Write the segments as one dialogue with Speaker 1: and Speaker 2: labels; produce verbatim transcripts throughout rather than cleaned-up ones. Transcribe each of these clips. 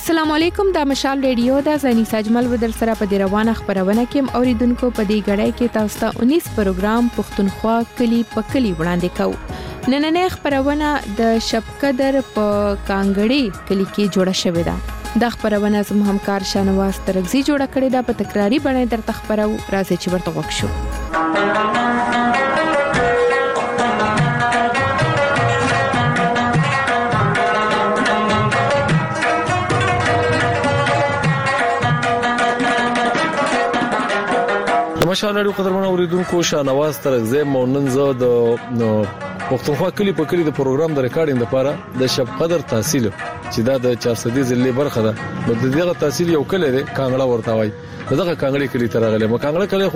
Speaker 1: السلام علیکم، دا مشال ریډیو دا زنی ساجمل ودر سره په دی روانه خبرونه کې اوریدونکو په دی غړای کې تاسو ته انیس پروګرام پښتونخوا کلی په کلی وړاندې کوو. نننې خبرونه د شپقدر په کانګړی کلی کې جوړه شوې ده. دا خبرونه زموږ همکار شانواز ترغزي جوړه کړې ده، په تکراری باندې درته خبرو راځي چې ورته وښو.
Speaker 2: ماشاءالله قدرمن اوریدونکو شانواز ترغزي مونن زه د پښتونخوا کلی په کلی د پروګرام د ریکارډینګ لپاره د شپقدر تحصیل چې دا د چار سدي ضلع برخه ده، د دغه تحصیل یو کلی دی کانګړه ورته وای. دغه کانګړې کلی ترغله مکانګړه کلی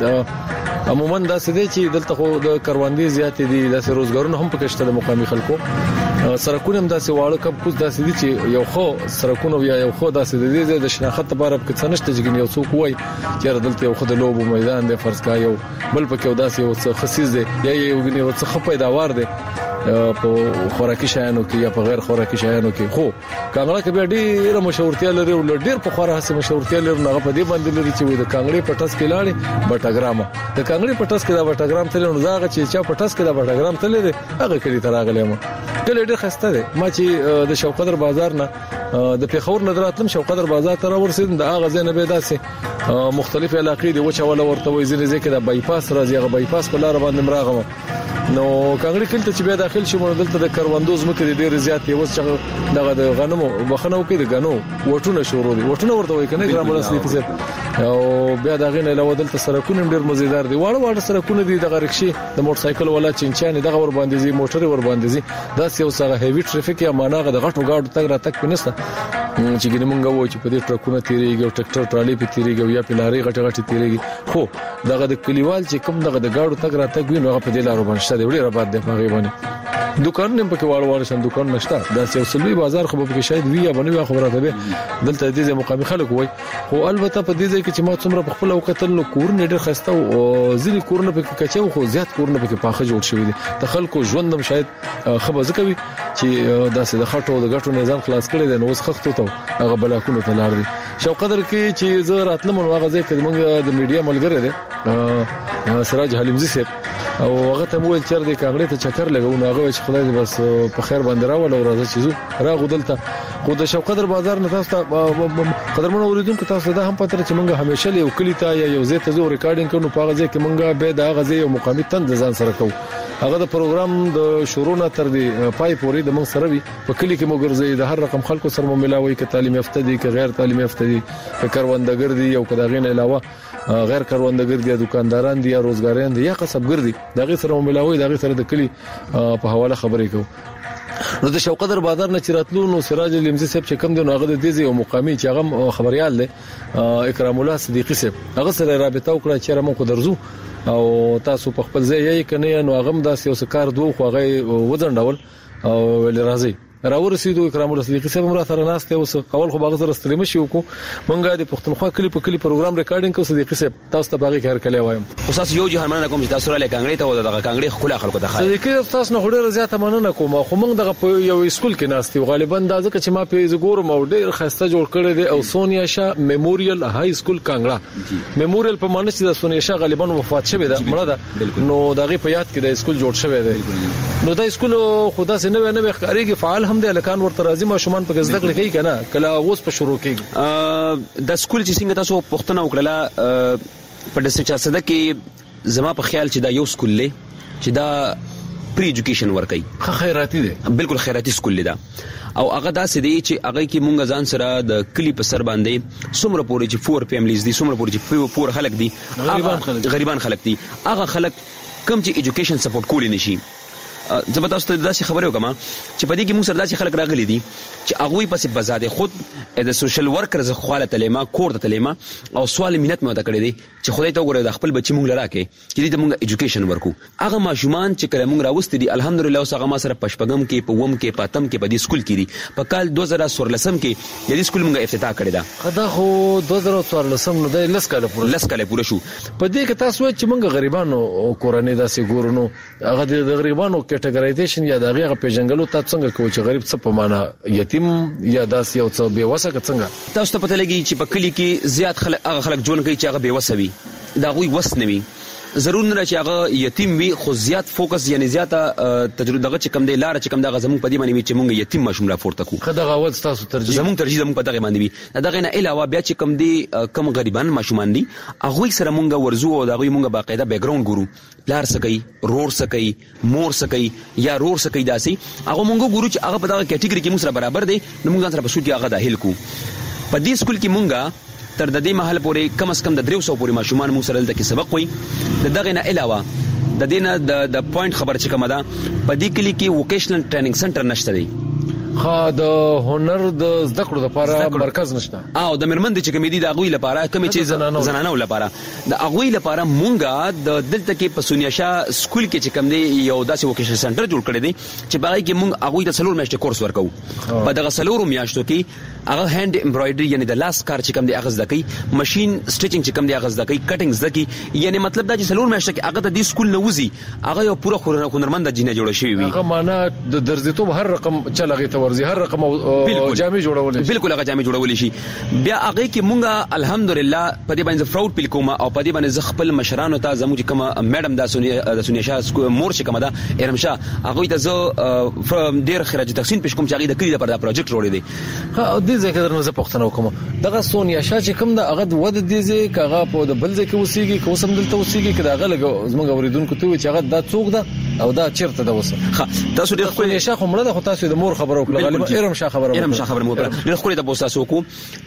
Speaker 2: خو عموما دا سده چې دلته خو د کروندې زیات دي، د روزګارونو هم پکې شته د مقامي خلکو. سرکونه هم داسې واړه کب کوز داسې دي چې یو خو سرکونه یا یو خو داسې دي د شناخت لپاره په څه نشته چې یو څوک وای چې دلته یو خو د لوبو میدان دی فرض کا یو بل پکې داسې یو څه خصيص دی یا یو غني څه خپېداوار دی په خوراکي شایانو کې یا په غیر خوراکي شایانو کې. خو کانګړه کې به ډېر مشهورتیا لري او ډېر په خورا هڅه مشهورتیا لري. هغه په دې باندې لري چې وي د کانګړې پټس کې لاړې بټاګرام د کانګړې پټس کې دا بټاګرام تل نو زاغه چې چا پټس کې دا بټاګرام تل لري هغه کلی تراغلې ما کله ډېر خسته ده. ما چې د شوقدر بازار نه د پیښور نظراتم شوقدر بازار ته ورسېدم، د هغه ځای نه به داسې مختلف علاقې دي وچه ولا ورته وي ځینې ځکه د بایپاس راځي، هغه بایپاس په لار باندې مراغمه نو کانګړي کله چې بیا داخل شوم دلته د کروندوز مکه ډېر زیات دی وس چې دغه د غنمو بخنو کې د غنو وټونه شروع دي وټونه ورته وای کنه ګرام ولس دي او بیا دغه نه علاوه دلته سرکونه ډېر مزیدار دي، واړه واړه سرکونه دي، دغه رکشي د موټر سایکل ولا چنچانه دغه ور باندې زی موټر ور باندې زی دا یو سره هیوی ټریفیک یا ماناغه د غټو گاډو تک را تک پنسته چې ګنې مونږ وای چې په دې ټرکونه تیریږي او ټریکټر ټرالي په تیریږي یا په لاري غټه غټه تیریږي. خو دغه د کلیوال چې کوم دغه د گاډو تک را تک وینو هغه په دې لارو باندې شته ډېر آباد دی په غیبانه دکان نه پکې واړ واړ شند دکان نشته، دا یو سلوي بازار خو به شاید وی یا بنوي خبره ده دلته دې مقامي خلک وای. خو البته په دې ځای کې چې ما څومره په خپل وکتل نو کورن ډېر خسته او ځینی کورن په کچو خو زیات کورن په پاخه جوړ شوی دي، د خلکو ژوندم شاید خبر ځکوي چې داسې د خټو د غټو نظام خلاص کړي دي نو اوس خختو ته هغه بلاکونه ته لاړ دي. شوقدر کې چې زه راتلم نو هغه ځای کې موږ د میډیا ملګری دی سراج حلیمزي صاحب او هغه ته وویل چې د کانګړې ته چکر لګو نو هغه چې خدای دې بس په خیر باندې راول او راځي چې زه راغو دلته. خو د شوقدر بازار نه تاسو قدرمن اوریدونکو تاسو دا هم پته چې موږ همیشه یو کلی ته یا یو ځای ته زو ریکارډینګ کوو په هغه ځای کې موږ به دا غزي یو مقامي تند ځان سره کوو. هغه د پروګرام د شروع نه تر دې پای پورې د موږ سره وي په کلی کې موږ ګرځي د هر رقم خلکو سره مو ملاوي ک تعلیم یافته دي ک غیر تعلیم یافته دي ک کروندګر دي او ک دغه نه علاوه غیر کروندګر دي دکانداران دي یا روزګاران دي یا کسبګر دي دغه سره مو ملاوي دغه سره د کلی په حواله خبرې کوو. نو د شوقدر بازار نه چراتلو نو سراج لیمزي صاحب چې کوم دی نو هغه د دې یو مقامي چې هغه خبريال دی اکرام الله صدیقی صاحب هغه سره رابطه وکړه چې موږ درځو او تاسو په خپل ځای یې کنه نو هغه داسې یو کار دوه خو هغه وځنډول او راځي راورسېدو اکرام الله صدیقی صاحب مرا سره ناس ته اوس اول خو باغ سره ستړي مشي وکړو مونږه د پښتونخوا کلی په کلی پروګرام ریکارډینګ کو صدیقی صاحب تاسو ته باغی خیر کله وایم.
Speaker 3: تاسو یو جهان مننه کوم چې تاسو را لکانګړې ته و دغه کانګړې خپل خلکو ته خاله
Speaker 2: صدیقی تاسو نه ډېر زیات مننه کوم خو مونږ دغه په یو اسکول کې ناستي غالبا دا ځکه چې ما په زګور مو ډېر خسته جوړ کړی دی او سونیا شاه میموریل های سکول کانګړه میموریل په معنی چې د سونیا شاه غالبا وفات شوه ده مړه ده نو دغه په یاد کې د اسکول جوړ شوی دی نو دا اسکول خدا سي نه نه ښکاریږي فعال هم دی لکان ورته راځي ما شومان په زده کړې کوي کنه کله اوس په شروع کېږي
Speaker 3: د سکول چې څنګه تاسو پښتنه وکړه په دسه چا صده کې زما په خیال چې دا یو سکول لې چې دا پری ایجوکیشن ورکي
Speaker 2: خیراتی دی
Speaker 3: بالکل خیراتی سکول دی دا او هغه داسې دی چې هغه کې مونږ ځان سره د کلی په سر باندې څومره پورې چې فور فیملیز دي څومره پورې چې پور خلک دي
Speaker 2: غریبان خلک
Speaker 3: غریبان خلک دي هغه خلک کم چې ایجوکیشن سپورټ کولی نشي. زه تاسو ته داسې خبرې وکم چې په دې کې موږ سره داسې خلک راغلي دي چې هغه پسې بزاده خود د سوشل ورکرز خواله تلما کور ته تلما او سوال مينت مې وته کړی دي چې خدای ته وګوره د خپل بچی موږ لراکې چې دې ته موږ ایجوکیشن ورکو. هغه ماشومان چې کله موږ راوستي دي الحمدلله اوس هغه ما سره پشپغم کې په ووم کې پاتم کې په دې سکول کې دي په کال دوه زره څوارلس کې دې سکول موږ افتتاح کړی دا
Speaker 2: خدا خو دوه زره څوارلس نو د لس کاله پوره
Speaker 3: لس کاله پوره شو.
Speaker 2: په دې کې تاسو چې موږ غریبانو کورنۍ داسې ګورونو هغه د غریبانو کټګورایزیشن یا د هغه پیژنګلو تاسو څنګه کوئ چې غریب څه په معنا یتیم یا داس یو څه بے وسه څنګه
Speaker 3: تاسو ته پته لګي چې په کلی کې زیات خلک هغه خلک جون کوي چې هغه بے وسه وي دا غوي وس نه وي ضرور نه چې هغه یتیم وي خو زیات فوکس یعنی زیاته تجربه دغه چې کم دی لار چې کم دغه زموږ په دې باندې چې موږ یتیم ماشوم را پورته کو
Speaker 2: خدغه ول تاسو ترجیح
Speaker 3: زموږ ترجیح زموږ په دغه باندې وي دغه نه علاوه بیا چې کم دی کم غریبان ماشومان دي هغه سره موږ ورزو او دغه موږ باقاعده بیک گراوند ګورو لار سکی رور سکی مور سکی یا رور سکی داسي هغه موږ ګورو چې هغه په دغه کټګوري کې موږ سره برابر دي نو موږ سره په سوټي هغه داخل کو په دې سکول کې موږ تر د دې محل پورې کم از کم د درې سوه پورې ماشومان موږ سره دلته کې سبق وي دغه نه علاوه د دې نه د د پوینټ خبر چې کومه ده په دې کلی کې ووکیشنل ټریننګ سنټر نشته دی
Speaker 2: خا د هنر د زده کړو لپاره مرکز نشته
Speaker 3: او د مرمن د چې کمیدي د اغوی لپاره کمی چې زنانو لپاره د اغوی لپاره مونږه د دلته کې په سونیاشا سکول کې چې کم دی یو داسې ووکیشنل سنټر جوړ کړی دی چې باغی کې مونږ اغوی د سلور میاشتې کورس ورکو په دغه سلور میاشتو کې هغه هاند امبرايډري یعنی د لاس کار چې کم دی هغه زده کوي ماشين سټیچینګ چې کم دی هغه زده کوي کټینګ زده کوي یعنی مطلب دا چې سلور میاشتې کې هغه د دې سکول نه وځي هغه یو پوره هنرمند جنې جوړ شوی وي
Speaker 2: هغه معنا د درځتوب هر رقم چلغه تورزي هر رقم جامع جوړول شي
Speaker 3: بالکل هغه جامع جوړول شي بیا هغه کې مونږه الحمدلله په دې باندې فراود پیل کومه او په دې باندې ز خپل مشرانو ته زموږ کوم میډم د سونی د سونیشا مور چې کومه ده ارمشا هغه ته زه ډیر خراج تحسین پېښ کوم چې هغه د کلی لپاره پروجیکټ جوړی دی
Speaker 2: ها دې ځکه درنه زه پوښتنه وکم دغه سونیشا چې کوم د هغه ود دې ځکه هغه په د بل ځکه وسیږي کو سم دلته وسیږي کدا هغه لګ زموږ اوریدونکو ته چې هغه د څوک ده او دا چیرته ده وسه
Speaker 3: ها تاسو دې خپل
Speaker 2: سونیشا خو مړه ده خو تاسو د مور خبرو کړل غالبا ارمشا خبرو
Speaker 3: ارمشا خبر مو پر ډېر خوري د بوساسو کو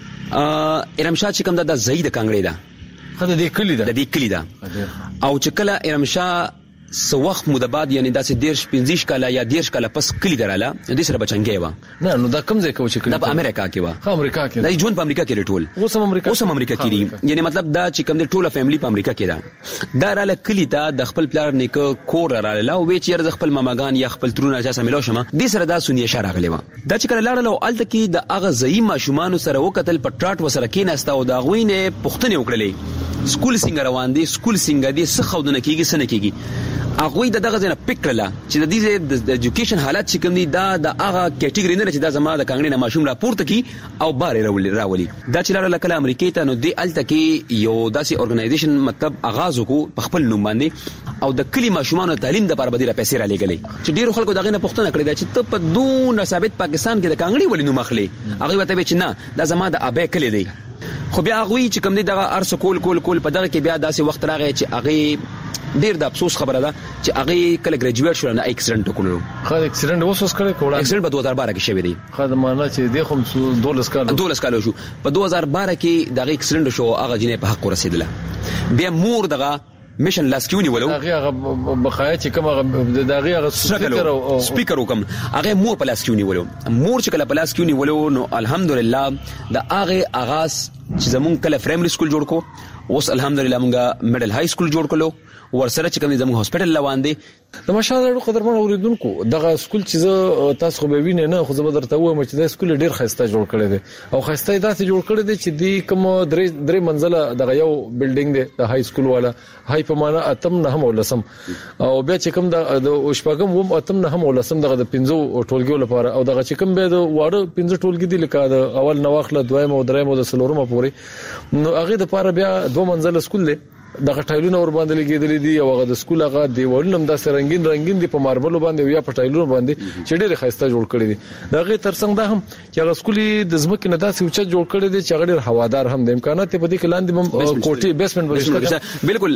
Speaker 3: ارمشا چې کوم د زید کانګړې ده
Speaker 2: خدای دې کلی ده
Speaker 3: د دې کلی ده او چې کله ارمشا سو وخت مو د بعد یعنی داسې دیرش پنځه کاله یا دیرش کاله پس کلی دراله د سره بچنګي و
Speaker 2: نه نو دا کوم ځای کې و چې کلی
Speaker 3: د امریکا کې و
Speaker 2: خو امریکا کې
Speaker 3: د ژوند په امریکا کې ټول
Speaker 2: اوس هم امریکا
Speaker 3: اوس هم امریکا کې دي یعنی مطلب دا چې کوم د ټوله فیملی په امریکا کې ده دا رااله کلی ته د خپل پلار نیکه کور رااله او وی چې خپل ماماګان یا خپل ترونه چا سملو شمه د سره دا سونی اشاره غلې و دا چې کله لاړه الته کې د اغه زئی ماشومان سره وکتل پټراټ وسره کې نهستا او دا غوینه پښتنه وکړلې سکول څنګه روان دي سکول څنګه دي څه خودنه کیږي سن کیږي هغه د دغه ځنه پکړه چې د دې د ایجوکیشن حالت چې کوم دي دا د هغه کټګوري نه چې دا زما د کانګړې نه ماشوم را پورته کی او بار راولي راولي دا چې لاره کله امریکای ته نو دی الته کې یو داسې اورګنایزیشن مطلب آغاز وکړو په خپل نوم باندې او د کلی ماشومان تعلیم د لپاره بدیله پیسې را لګلې چې ډیرو خلکو دغه نه پښتنه کړې چې ته په دون ثابت پاکستان کې د کانګړې ولې نوم اخلي هغه وته چې نه دا زما د ابې کلی دی خو بیا هغه چې کوم دي دغه ارس کول کول کول په دغه کې بیا داسې وخت راغی چې هغه ډیر د افسوس خبره ده چې هغه کله ګریجویټ شو نه اکسیډنټ وکړو
Speaker 2: خو اکسیډنټ اوس اوس کړی کوړه
Speaker 3: اکسیډنټ په دوه هزار بارہ کې شوی دی
Speaker 2: خو د معنا چې د خو دولس کال
Speaker 3: دولس کال شو په دوه هزار بارہ کې دغه اکسیډنټ شو هغه جنې په حق ورسېدله بیا مور دغه میشن لاسکیونی ولو
Speaker 2: هغه بخایا چې کوم دغه هغه سپیکر او
Speaker 3: سپیکر وکم هغه مور په لاسکیونی ولو مور چې کله په لاسکیونی ولو نو الحمدلله د هغه اغاز چې زمون کله پرایمري سکول جوړ کو اوس الحمدلله مونږه میډل های سکول جوړ کړو ورسره چې کوم زموږ هسپټل روان دي
Speaker 2: د ماشاءالله قدرمن اوریدونکو دغه سکول چې تاسو خو به وینئ نه خو زه به درته وایم چې د سکول ډیر خسته جوړ کړی دی او خسته داسې جوړ کړی دی چې دی کوم درې درې منزله دغه یو بلډینګ دی د های سکول والا های په معنا اتم نه هم ولسم او بیا چې کوم د شپږم وم اتم نه هم ولسم دغه د پنځو ټولګیو لپاره او دغه چې کوم به د واړه پنځه ټولګي دي لکه د اول نواخله دویم او دریم او د څلورم پورې نو هغه د لپاره بیا دوه منزله سکول دی دغه ټایلونه ور باندې لګیدلې دي او هغه د سکول هغه دیوالونه هم د رنگین رنگین دي په ماربل باندې یا په ټایلونو باندې چې ډېر خسته جوړ کړی دي دغه ترڅنګ دا هم چې هغه سکول د زمکه نه داسې اوچت جوړ کړی دي چې هغه ډېر هوادار هم د امکانات په دې کې لاندې کوټي بیسمنت بشته
Speaker 3: بالکل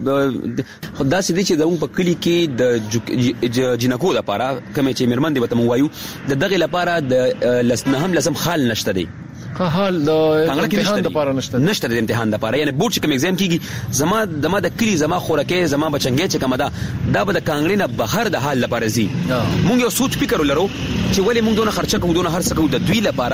Speaker 3: خدای سي دي چې زموږ په کلی کې د جنکو لپاره کوم چې مرمن دي وته وایو د دغه لپاره د لسنه هم لازم خال نشته دي
Speaker 2: حال د امتحان لپاره نشته
Speaker 3: نشته د امتحان لپاره یعنی بورډ چې کوم ایگزام کیږي زما د ما د کلی زما خورکه زما بچنګي چې کومه ده دا به د کانګړې نه بهر د حال لپاره زی مونږ یو سوچ فکر ولرو چې ولې مونږ دونه خرچه کوو دونه هر څه کوو د دوی لپاره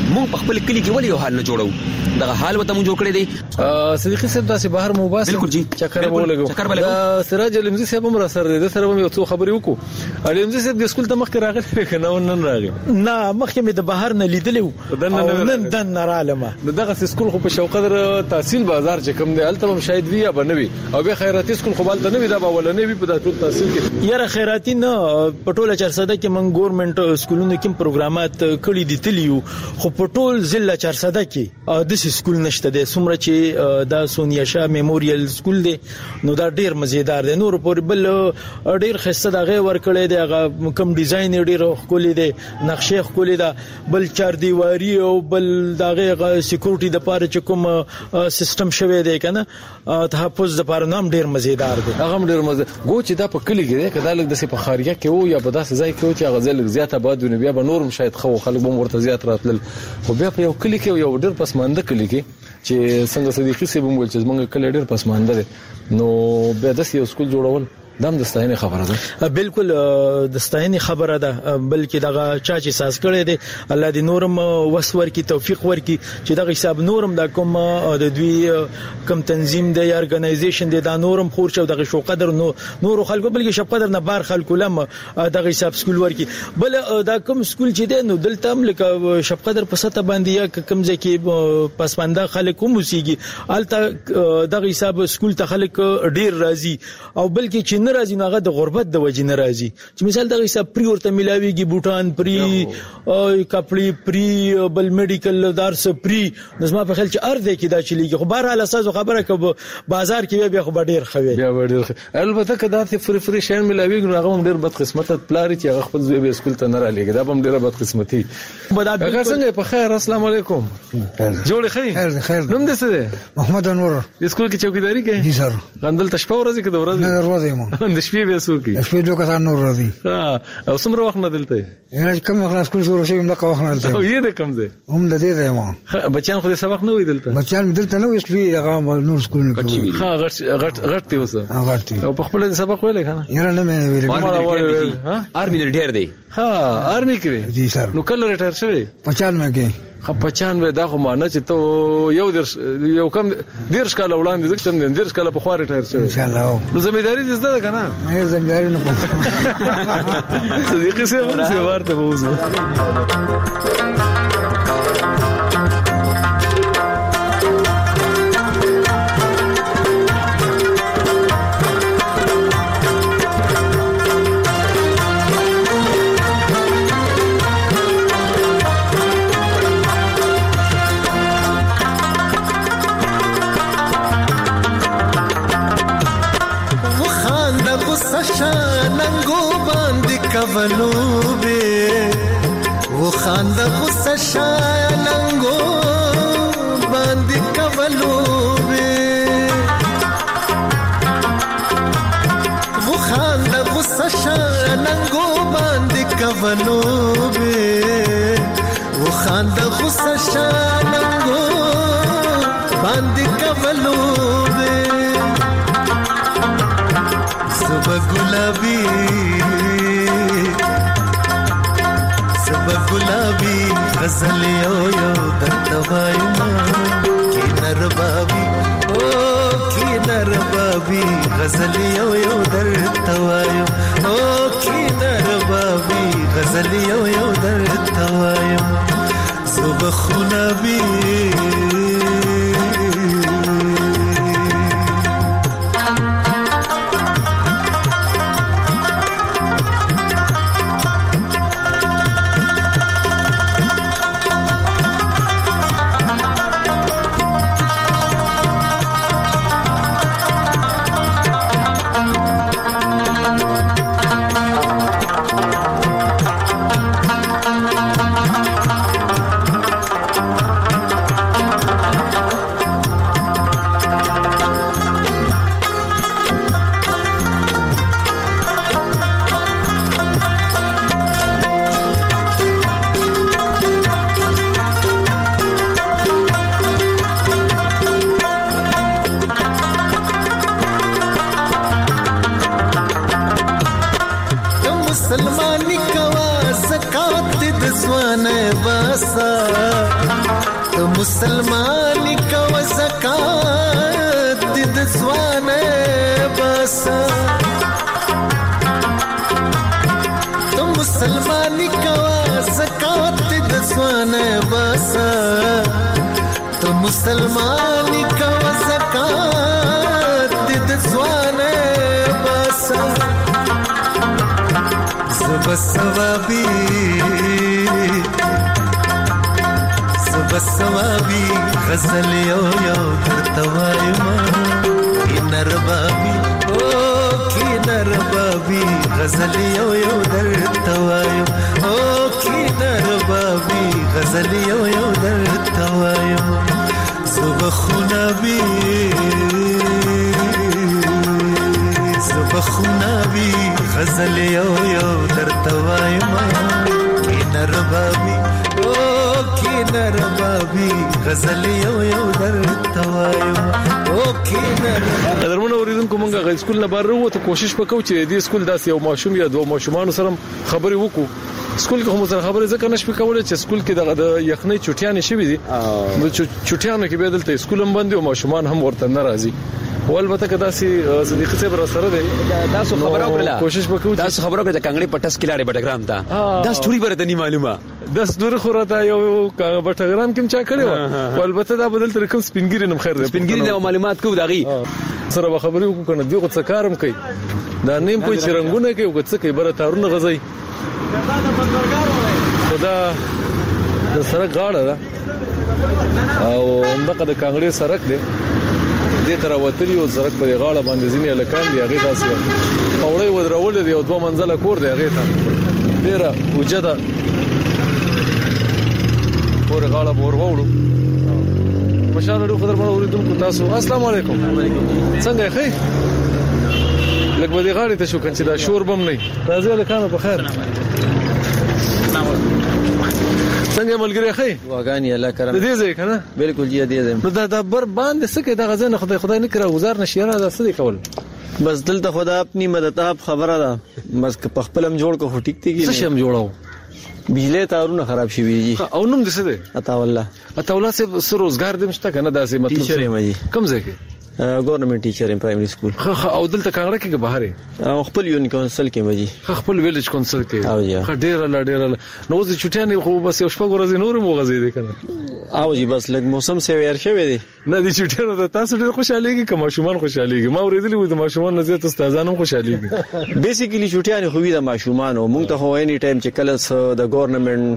Speaker 3: مونږ په خپل کلی کې ولې یو حال نه جوړو دا حال وته مونږ جوړ کړی دی
Speaker 2: صدیقي صاحب داسې بهر مو باسه
Speaker 3: بالکل جی
Speaker 2: چکر ولګو دا سراج علمزي صاحب هم را سره د سره یو څو خبرې وکړو علمزي صاحب د سکول ته مخ راغلی کنه نن راغی
Speaker 4: نه مخکې مې د بهر نه لیدلې نن دن نرالمه
Speaker 2: دغه سکول خو په شوقدر تحصیل بازار چې کوم دی الته هم شاید وی یا بنوي او به خیراتي سکول خو بالته نه وی دا ولنه وی په د ټول تحصیل کې
Speaker 4: یاره خیراتي نه پټوله چارسده کې من ګورنمنت سکولونو کې پروګرامات کړي دي تلیو خو پټول ضلع چارسده کې د سکول نشته دی څومره چې دا سونیا شاه میموریل سکول دی نو دا ډیر مزیدار دی نور پر بل ډیر خسته دغه ور کړی دی هغه کم ډیزاین ډیر خولي دی نقشه خولي دا بل چار دیواری او بل دغه سکیورټي د پاره چې کوم سیستم شوی دی کنه تحفظ د پاره نام ډیر مزیدار دی
Speaker 2: هغه ډیر مزه ګو چې دا په کلی کې دی کدا لګ د په خارجه کې وو یا په داسې ځای کې وو چې غزل زیاته باد بیا به نورم شاید خو خلک به ورته زیات راتل خو بیا په یو کلی کې یو ډیر پسمانده کلی کې چې څنګه صدیقي صاحب مول چې موږ کلی ډیر پسمانده دي نو بیا د یو سکول جوړول دم د ستاینې خبره ده
Speaker 4: بالکل د ستاینې خبره ده بلکې دغه چا چې ساس کړی دی الله دې نورم وسور کی توفیق ورکي چې دغه حساب نورم د کوم د دوی کوم تنظیم دی یا ارګنایزیشن دی دا نورم خور شو دغه شو قدر نو نور خلکو بلکې شپ قدر نه بار خلکو لم دغه حساب سکول ورکي بل دا کوم سکول چې دی نو دلته هم لکه شپ قدر په سطح باندې یا کوم ځکه پسمانده خلک کوم وسیږي الته دغه حساب سکول ته خلک ډیر راضي او بلکې چې ناراضي ناغه د غربت د وجې ناراضي چې مثال دغه حساب پری ورته ملاويږي بوټان پری کپڑے پری بل میډیکل دارس پری نظم په خل چې ارده کې دا چلیږي خو بهر حال اساس خبره کوي بازار کې بیا خو ډیر خوي
Speaker 2: بیا ډیر البته کدا ته فری فری شین ملاويږي هغه هم ډیر بد قسمت پلاری چې هغه خپل زوی به سکول ته نه را لګي دا هم ډیر بد قسمتي بدا به څنګه په خیر السلام علیکم جوړ خیر
Speaker 5: خیر خیر
Speaker 2: نوم دې څه دی
Speaker 5: محمد انور
Speaker 2: سکول کې چوکیداری کوي
Speaker 5: جی سر
Speaker 2: غندل تشپه ورځ کې د ورځ
Speaker 5: نه ورځ مو
Speaker 2: د شپې به سوکي
Speaker 5: شپې دوه کسان نور راځي
Speaker 2: ها او څومره وخت نه دلته
Speaker 5: یعنی کوم وخت سکول شروع شي موږ وخت نه دلته
Speaker 2: او یې د کوم ځای
Speaker 5: هم د دې ځای مو
Speaker 2: بچیان خو سبق نه وې دلته
Speaker 5: بچیان دلته نه وې شپې هغه نور سکول نه کوي
Speaker 2: ها غټ غټ غټ دی اوسه
Speaker 5: ها غټ
Speaker 2: او په خپل سبق ویلې کنه
Speaker 5: یاره نه مې ویلې
Speaker 3: ها آرمي ریټایر دی
Speaker 2: ها آرمي کې
Speaker 5: جی سر
Speaker 2: نو کله ریټایر شوی
Speaker 5: پچانوي کې
Speaker 2: خو پچانوي دا خو معنی چې ته یو در یو کم ډیر ښکاله وړاندې ځکه چې ډیر ښکاله په خواري ټایر شوی
Speaker 5: ان شاء الله
Speaker 2: نو زمیداری دې زده کنه
Speaker 5: مې زمیداری نه کوم
Speaker 2: صدیقي صاحب څه ورته وځو
Speaker 6: کولو به و خانده غصه شاننگو باندې کولو به و خانده غصه شاننگو باندې کولو به و خانده غصه شاننگو باندې کولو به صبح گلابی गुलाबी गजल यो यो दत्तवायुमा की नरबाबी ओ की नरबाबी गजल यो यो दत्तवायु ओ की नरबाबी गजल यो यो दत्तवायु सुबह खुनाबी مسلمانی کا زکات د ځوانه باسا زب ثوابي زب ثوابي غزل یو یو درته وایم کی نربابي او کی نربابي غزل یو یو درته وایم او کی نربابي غزل یو یو درته وایم زب خنابي زب خنابي غزل یو یو درته وایم کی نربابي او کی نربابي غزل یو یو درته وایم او کی نربابي.
Speaker 2: قدرمن اوریدونکو مونږ غي سکول نه بار وروته کوشش وکړو چې دې سکول داس یو ماشوم یا دوه ماشومان سره خبرې وکړو. سکول کې هم سره خبرې ځکه نشو کولای چې سکول کې دغه د یخنۍ چټیانې شوې دي د چټیانو کې به دلته سکول هم باندې او ماشومان هم ورته ناراضي والبته کدا سي صدیق صاحب را سره دی
Speaker 3: تاسو خبرو کړل
Speaker 2: کوشش وکړو
Speaker 3: تاسو خبرو کړل کانګړي پټس کلاره بټګرام ته دا ستوري برته نه معلومه
Speaker 2: د ستوري خو راته یو بټګرام کې چا کړو والبته دا بدل تر کوم سپینګری نم خیر دی
Speaker 3: سپینګری د معلومات کو دغه
Speaker 2: سره خبرې وکړو کنه دیغه څه کارم کوي دا نیم کوئی چرنګونه کوي وګ څه کوي بره تارونه غزي خدا د سړک غاړه ده او همدغه د کانګړي سړک دی دې تر وتلی او سړک په غاړه باندې ځینې لکان دی هغه داسې پوړې ودرول دی او دوه منزله کور دی هغه ته ډیره وجده اور غاړه بور وړو مشال ډو خبر مړ اوریدونکو تاسو السلام علیکم څنګه ښه لکه به دې غاړې ته شو کنه دا شور بم نه راځي لکانو په خیر څنګه ملګری ښه
Speaker 7: واغانی الله کرم
Speaker 2: دې ځای کنه
Speaker 7: بالکل جی دې ځای
Speaker 2: نو دا د بر باندې سکه د غزن خدای خدای نه کړه گزار نشي را ده څه کول
Speaker 7: بس دلته خدا خپل مدد اپ خبره ده بس په خپلم جوړ کو ټیک تی
Speaker 2: څه شم جوړاو
Speaker 7: بجلی تارونه خراب شي ویږي
Speaker 2: او نوم دې څه ده
Speaker 7: اتا والله
Speaker 2: اتا والله څه روزګار دې مشته کنه داسې مطلب
Speaker 7: ټیچر یم جی
Speaker 2: کوم ځای کې
Speaker 7: ګورنمنت ټیچر ان پرایمری سکول
Speaker 2: خو او دلته کانګړه کې بهر
Speaker 7: او خپل یون کونسل کې مجي
Speaker 2: خپل ویلیج کونسل کې
Speaker 7: او جی
Speaker 2: ډیر لا ډیر نو زه چټیانې خو بس یو شپه ورځې نور مو غزې دي کنه
Speaker 7: او جی بس لګ موسم سه ویر شوی دی
Speaker 2: نه دي چټیانو ته تاسو ډیر خوشاليږي کوم ماشومان خوشاليږي ما ورېدلې و د ماشومان نزيات استادانو خوشاليږي
Speaker 7: بیسیکلی چټیانې خو وی د ماشومان او موږ ته هو اني ټایم چې کله د ګورنمنت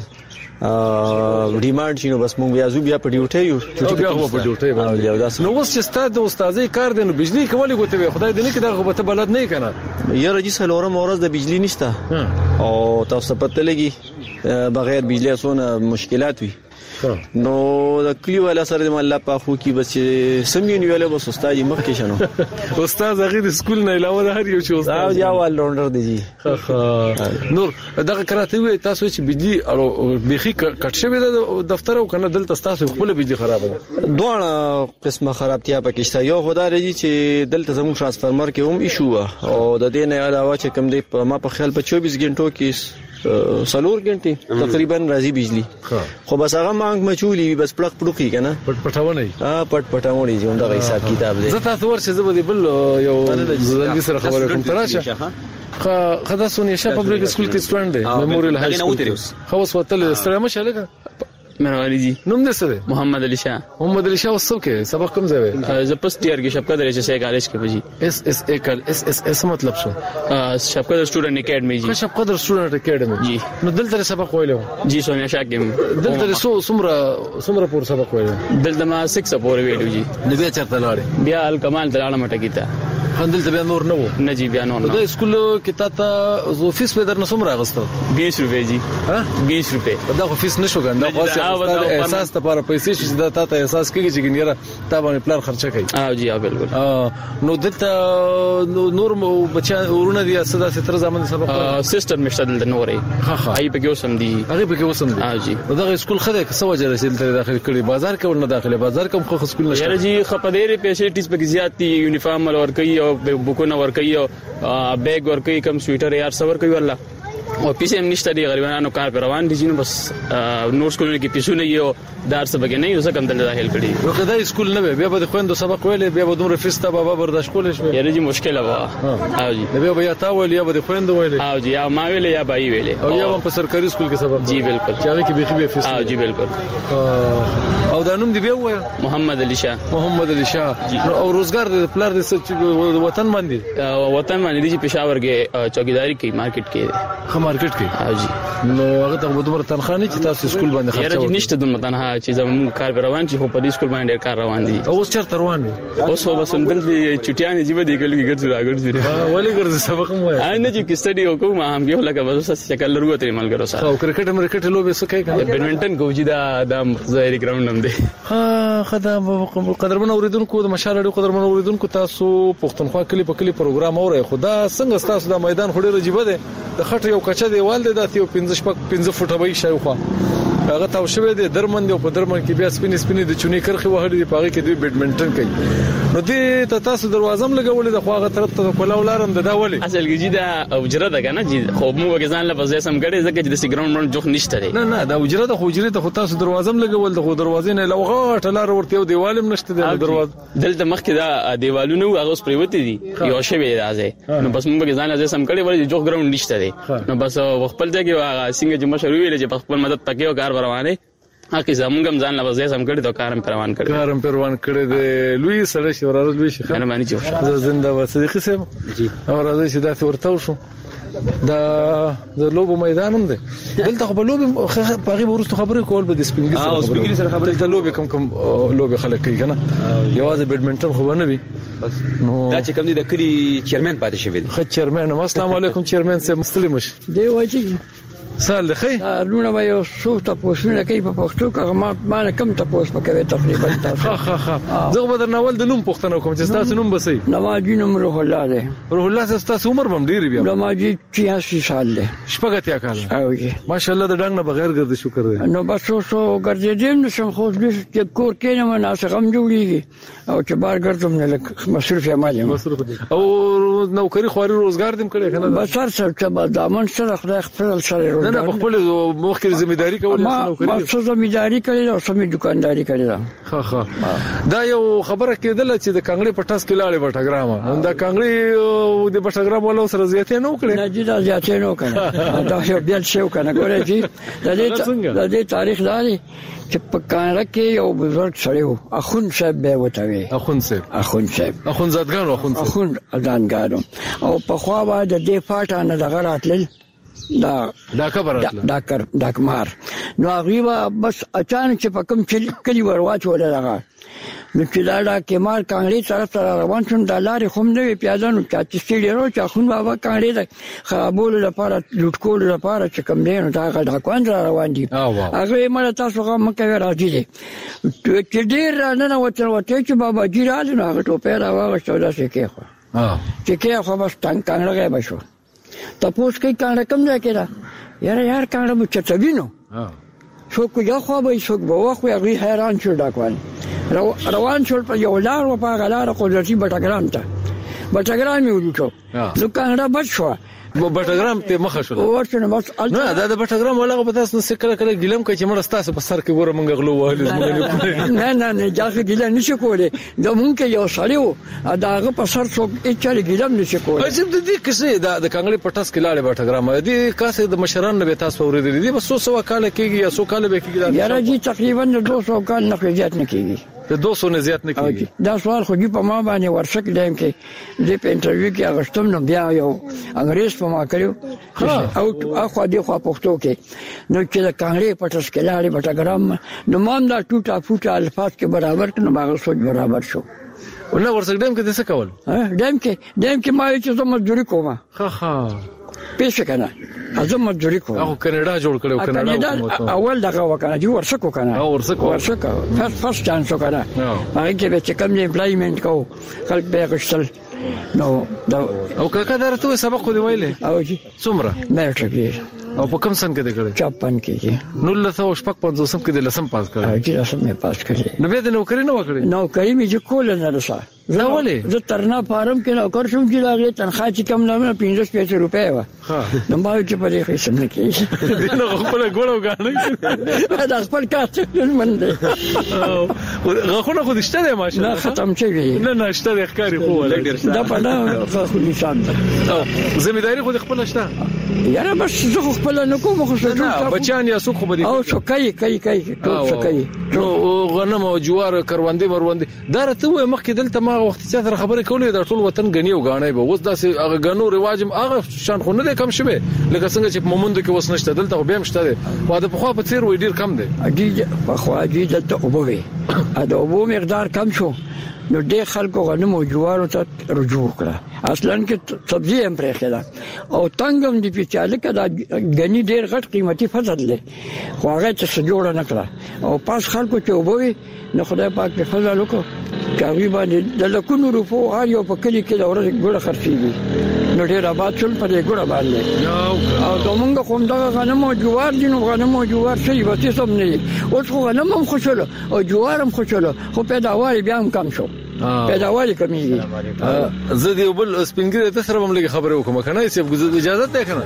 Speaker 7: ډیمانډ شنو بس مونږ بیا زو بیا په ډیوټي یو
Speaker 2: بیا خو په ډیوټي باندې نو اوس چې ستاسو د استادۍ کار دی نو بجلی کولی کوته خدای دې نه کې دا غو ته بلد نه کنه
Speaker 7: یا رجی سلورم اورز د بجلی نشته او تاسو پته لګي بغیر بجلی اسونه مشکلات وي نو د کلیو ولا سره د الله په خو کې بس سمین ویله بس استاد مخ کې شنو
Speaker 2: استاد هغه د سکول نه علاوه هر یو چې استاد
Speaker 7: او یا ول لونډر دی جی
Speaker 2: نور دغه کراته وي تاسو چې بجلی او بيخي کټ شوی د دفتر او کنه دلته تاسو خپل بجلی خراب ده
Speaker 7: دوه قسمه خرابتیا پکې یو خدای رجی چې دلته زموږ ترانسفارمر کې هم ایشو او د دې نه علاوه چې کوم دی ما په خیال په چوبیس غنټو کې سلور غنټي تقریبا راځي بجلی خو بس هغه مانګ مچولي بس پړق پړقي کنه
Speaker 2: پټ پټاونه
Speaker 7: ها پټ پټاونه دي همدا حساب کتاب دی
Speaker 2: زه تاسو ورشه زه به بل یو زلګي سره خبره کوم تراشه خا خدا سونی شپ پبلک سکول کې سټوډنټ دی میموریال های سکول خو اوس وتل ستړی مشه لګا
Speaker 8: مهرباني جی
Speaker 2: نوم دې څه دی
Speaker 8: محمد علي شاه
Speaker 2: محمد علي شاه اوس کې سبق کوم ځای
Speaker 8: ز پست ایئر کې شپکا درې چې کالج کې بجی
Speaker 2: اس اس ا کال اس اس اس مطلب شو
Speaker 8: شپکا سټوډنټ اکیډمي جی
Speaker 2: شپکا سټوډنټ اکیډمي
Speaker 8: جی
Speaker 2: نو دلته سبق ویلو
Speaker 8: جی سونیا شاه کې
Speaker 2: دلته سو سمره سمره پور سبق ویلو
Speaker 8: دلته ما سکس پور ویلو جی
Speaker 2: نو بیا چرته لاړې
Speaker 8: بیا الکمال دلاله مټه کیتا
Speaker 2: خندل ته بیا نور نه وو
Speaker 8: نه جی بیا نور
Speaker 2: د اسکول کې تا ته زو فیس په درنه سمره غستو
Speaker 8: بیس روپے جی
Speaker 2: ها
Speaker 8: بیس روپے
Speaker 2: دا خو فیس نشو ګنده خو احساس ته لپاره پیسې چې دا تا ته احساس کیږي چې ګنیره تا باندې پلان خرچه کوي
Speaker 8: اه جی بالکل
Speaker 2: نو دلته نور بچا ورونه دي اسدا ستر زمون سبق
Speaker 8: سیستم مشته دلته نورې
Speaker 2: ها ها
Speaker 8: ای په کې وسم دي
Speaker 2: هغه په کې وسم دي
Speaker 8: اه جی
Speaker 2: دا اسکول خده څه وجه رسیدل ته داخل کړي بازار کې ورنه داخله بازار کوم خو اسکول نشته
Speaker 8: یاره جی خپدېره فیسیلیټیز په زیات دي یونیفارم ور کوي او بوکونه ور کوي او بیگ ور کوي کم سویټر یار سور کوي والله او پیسې هم نشته دي غریبانو کار پر روان دي چې بس نور سکولونو کې پیسونه یو دار څه بګ نه یو څه کم دل داخل کړي
Speaker 2: نو کدا سکول نه بیا به خويندو سبق ویلې بیا به دومره فیسته بابا برداشت کولې شو
Speaker 8: یاره جی مشکله وا او جی
Speaker 2: بیا به یا تا ویل یا به خويندو ویلې
Speaker 8: او جی یا ما ویلې یا بای ویلې
Speaker 2: او یا په سرکاري سکول کې سبق
Speaker 8: جی بالکل
Speaker 2: چې هغه کې به خبي فیسته
Speaker 8: او جی بالکل
Speaker 2: او دا نوم دی بیا وای
Speaker 8: محمد علي شاه
Speaker 2: محمد علي شاه او روزګار د پلار د وطن باندې
Speaker 8: وطن باندې چې پېښور کې چوکیداری کوي مارکیټ کې
Speaker 2: خو مارکیټ کې
Speaker 8: او جی
Speaker 2: نو هغه ته به دومره تنخواه نه چې تاسو سکول باندې خرچه
Speaker 8: یاره نشته دومره تنخواه چې زموږ کار پر روان چې په دې سکول باندې کار روان دي
Speaker 2: اوس چرته روان دي
Speaker 8: اوس هو بس اندل دي چټیانې چې به دي کلی ګرځي راګرځي
Speaker 2: ولې ګرځي سبق مو
Speaker 8: وای نه چې کستډي وکم هم یو لکه بس شکل لرو ته ملګرو سره
Speaker 2: او کرکټ مې کرکټ لوبه څه کوي کنه
Speaker 8: بیډمنټن کوجی دا د ظاهري ګراوند هم دی
Speaker 2: ها خدای قدرمن اوریدونکو د مشال اړو قدرمن اوریدونکو تاسو پښتونخوا کلی په کلی پروګرام اورئ خدا څنګه تاسو د میدان خوري رجیبه ده د خټ یو کچه دی والده د یو پنځه شپږ پنځه فوټه وای شاو خو هغه تاو شوی دی درمند او په درمند کې بیا سپینې سپینې د چونی کرخي وهلې دی پاره کې دوی بیډمنټن کوي نو دې ته تاسو دروازم لګولې د خواغه طرف ته کولاو لارم د داولې
Speaker 8: اصل کې جی دا اوجره ده کنه جی خو مو وګزان له پځه سم غړې زکه چې د سګراوند باندې جوخ نشته دی
Speaker 2: نه نه دا اوجره د خوجره ته تاسو دروازم لګول د خو دروازې نه لوغه ټلار ورته یو دیوالم نشته دی دروازه
Speaker 8: دلته مخکې دا دیوالونه هغه اوس پریوتی دي یو شی راځي نو بس مو وګزان له سم کړي ولې جوخ ګراوند نشته دی نو بس خپل ځای کې هغه څنګه چې مشروع ویل چې خپل مدد پکې او کار روانه هغه زمونږ هم ځان لا وځي سم کړی دا کارم پروان کړی
Speaker 2: کارم پروان کړی دی لوی سره شي وراره لوی شي
Speaker 8: خانه باندې چې
Speaker 2: زنده و صدیق صاحب
Speaker 8: جی
Speaker 2: او راځي چې دا ورتاو شو دا د لوبو میدان هم دی دلته خو په لوبو پاغي ورستو خبرې کول به د سپینګ
Speaker 3: او سپینګ سره خبرې
Speaker 2: د لوبو کم کم لوبو خلک کوي کنه یوازې بیډمنټن خو نه وي
Speaker 3: نو دا چې کوم دي د کلی چیرمن پاتې شوی
Speaker 2: خو چیرمن السلام علیکم چیرمن صاحب مستلم شي
Speaker 9: دی وایي
Speaker 2: سال خی
Speaker 9: لونه به یو څو تاسو کوي په پښتو کې ما ما کم تاسو پکې تقریبا تاسو
Speaker 2: ها ها زه به درنول د نوم پښتنه کوم چې تاسو نوم بسې
Speaker 9: نواجی نوم روح الله دی
Speaker 2: روح الله تاسو عمر بم ډیر بیا
Speaker 9: نواجی چھیاسی سال دی
Speaker 2: شپږ اتیا کال
Speaker 9: او جی
Speaker 2: ماشاءالله د ډنګ نه بغیر ګرځي شکر دی
Speaker 9: نو بس اوسو ګرځېدم نشم خو دې کور کې نه مناسب هم جوړیږي او چې بار ګرځم نه لک مصرف عمل
Speaker 2: مصرف او نوکری خواري روزګار دم کړي کنه
Speaker 9: بس هر څه چې با دامن سره خدای خپل سره
Speaker 2: نه نه خپل مخکې ځمېداري کول
Speaker 9: نوکری ما څه ځمېداري کړې او سمې دکانداري کړې
Speaker 2: ها ها دا یو خبره کېدله چې د کانګړي پټاس کې لاړې بټګرام دا کانګړي د بټګرام ولو سره زیاتې نه وکړي
Speaker 9: نه جدا زیاتې نه وکړي دا یو بل شی وکړه ګورې چې د دې تاریخ لري چې په کانګړه کې یو بزرګ سړی و اخون صاحب به وته وي
Speaker 2: اخون صاحب
Speaker 9: اخون صاحب
Speaker 2: اخون زادګانو اخون
Speaker 9: اخون ځانګانو او په خوا باندې د فاټا نه دغه راتل دا
Speaker 2: دا کبرات
Speaker 9: دا کر دا کمار نو هغه بس اچانک چې په کوم کلی ورواچول راغی نو چې دا دا کمار کانګړي طرف ته روان شوم د لارې خوم نه پیادانو چې سټیډیرو چې خون بابا کانګړي د خرابولو لپاره لټکولو لپاره چې کوم دین دا غډ کوان روان دي هغه مله تاسو هم کوي راځي دي چې ډیر نه وته وته چې بابا جیرال نه هغه ټوپه راوغشتو دا څه کې خو چې کې خو بس څنګه کانګړي بشو تاسو کې کانګړي کوم ځای کې را یار یار کانګړي مو چټوینو شو کو یو خو به شو به خو هغه حیران شو دا کوان روان شول په یو لار و په غلار قدرتي بټګرام ته بټګرام یو لټو نو کانګړه بچ شو
Speaker 2: و بټګرام ته مخه شو
Speaker 9: ورته نو بس
Speaker 2: نه دا د بټګرام ولاغه په تاسو سکه کله ګلم کوي چې مړ تاسو په سر کې ګوره مونږ غلو وهل
Speaker 9: نه نه نه ځکه ګلم نشي کولای دا مونږ یو سړیو داغه په سر څوک اچل ګلم نشي کولای
Speaker 2: عجیب د دې کیسه دا د کانګړي پټاس کې لاړې بټګرام دي کاسه د مشران نه به تاسو ورېدلې دي بس سو کال کېږي یا سو کال به کېږي
Speaker 9: یاره جی تقریبا دوه سوه کال نه زیات نه کېږي
Speaker 2: د دوه سوه نه زیات نه کېږي
Speaker 9: دا سوال خو په ما باندې ورشک دیم کې د په انټرویو کې اغشتم نو بیا یو انګريز په ما کړو او اخو دې خو پښتو کې نو چې د کانګړي پټس کې لاړې بټګرام نو مان دا ټوټه فوټه الفاظ کې برابر کړو باغ سوچ برابر شو
Speaker 2: نو ورسک دیم کې څه کول
Speaker 9: دیم کې دیم کې ما چې زما مزدوري کوم
Speaker 2: ها ها
Speaker 9: پیښه کنه ازم مزدوري کوم
Speaker 2: هغه کینیډا جوړ کړو
Speaker 9: کینیډا اول دغه وکنه چې ورسک وکنه
Speaker 2: او ورسک
Speaker 9: ورسک فرست فرست چانس وکنه هغه کې چې کوم امپلایمنت کو خلک به غشتل نو دا
Speaker 2: او کاکا درته سبق خو دی ویلې
Speaker 9: او جی
Speaker 2: څومره
Speaker 9: مېټر کې
Speaker 2: او په کوم سن کې دی کړی
Speaker 9: چاپن کې
Speaker 2: نو لته او شپږ پنځوسم کې د لسم پاس کړی
Speaker 9: او جی لسم مې پاس کړی
Speaker 2: نو به د نوکری نه وکړي
Speaker 9: نوکری مې چې کول نه رسا
Speaker 2: زه ولې
Speaker 9: زه ترنا فارم کې نوکر شوم چې لاغه تنخواه چې کم نه پنځه سپېڅلې روپۍ و
Speaker 2: ها
Speaker 9: نو ما چې په دې قسم نه کې
Speaker 2: نو خپل ګوړو غاڼه
Speaker 9: دا خپل کار څه من دی
Speaker 2: غاخونه خو دشته دی ماشاء
Speaker 9: نه ختم شوی
Speaker 2: نه نه شته د ښکاری خو ولې
Speaker 9: دا په نه خو نشان ده
Speaker 2: زمیداری خو خپل شته
Speaker 9: یاره بس زه خپل نه کوم خو
Speaker 2: څه بچان یا څوک خو
Speaker 9: او څه کوي کوي کوي ټول څه کوي
Speaker 2: نو غنم او جوار کروندې وروندې دا راته وای مخکې دلته ما وخت چې سره خبرې کولې د ټول وطن غنی او غاڼې به اوس داسې هغه غنو رواجم هغه شان خو نه دی کم شوه لکه څنګه چې په مومند کې وس نشته دلته خو به هم شته واده په خو په څیر وې ډیر کم دی
Speaker 9: اجي په خو اجي د اوبوي ا د اوبو مقدار کم شو نو ډېر خلکو غنم او جوارو ته رجوع کړه اصلا کې سبزی هم پرې کړه او تنګم دي په چاله کې دا غني ډېر غټ قیمتي فصل دی خو هغه څه جوړ نه کړه او پاس خلکو چې اوبوي نو خدای پاک په فضل وکړو کاوی باندې د لکونو روپو هر یو په کلی کې د ورځې ګوړه خرڅېږي نو ډېر آباد شول په دې ګوړه باندې او زمونږ کوم دا غنم او جوار دي نو غنم او جوار شي به څه سم نه اوس خو غنم هم خوشاله او جوار هم خوشاله خو پیداوار بیا هم کم شو پیداوار کمیږي
Speaker 2: زه دی بل سپینګری ته سره هم لګي خبره وکم کنه چې اجازه ده کنه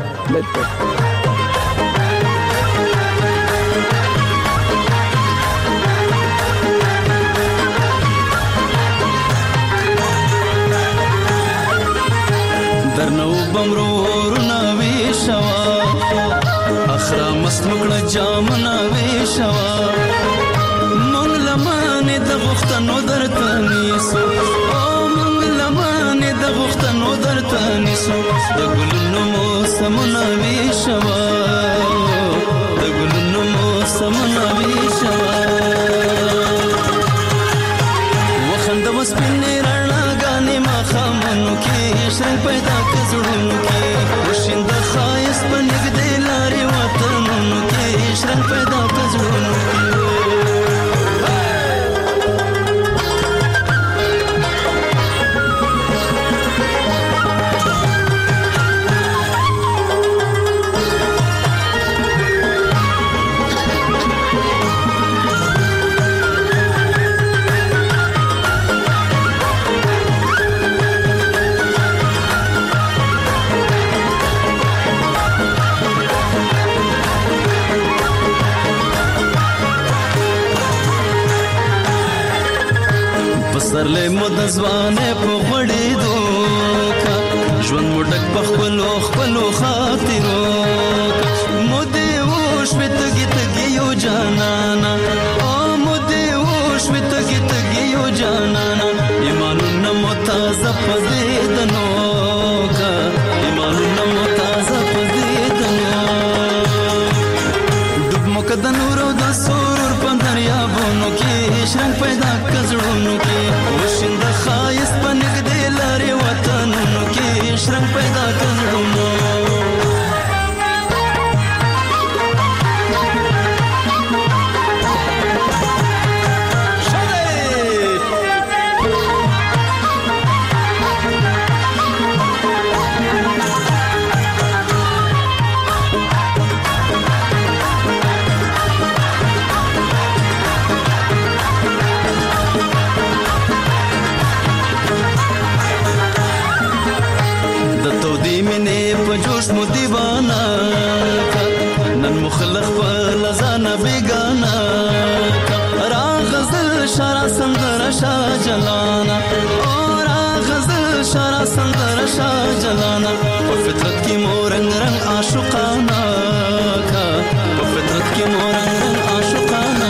Speaker 6: درنو بمرور ناوي شوا اخرا مسمکړه جام ناوي شوا مونږ لمانه د غختنو درته نیسو او مونږ لمانه د غختنو درته نیسو د ګلونو موسم ناوي شوا د ګلونو موسم ناوي شوا وخند وسپنې رڼا غانې ما خامنو کې شرنګ پیدا کزړونو کې وشند خایس په نګدې لارې وطنونو کې شرنګ پیدا کزړونو کې سرلې مو د ځوانې په غړې دوکا ژوند مو ډک په خپلو خپلو خاطرو مو دې وش په تګي تګي یو جانانا او مو دې وش په تګي تګي یو جانانا ایمانونه مو تازه پدې دنو کا ایمانونه مو تازه پدې دنو ډوب مو کده نور د سرور په دریابونو کې شرنګ پیدا کزړونو کې وشند خایس په نګدې لارې وطنونو کې شرنګ پیدا کړو جوش مو دیوانا نن مخلق په لزانه بیگانا را غزل شارا سندر شا جلانا اور غزل شارا سندر شا جلانا په فطرت کې مورنګ رنگ عاشقانا کا په فطرت کې مورنګ رنگ عاشقانا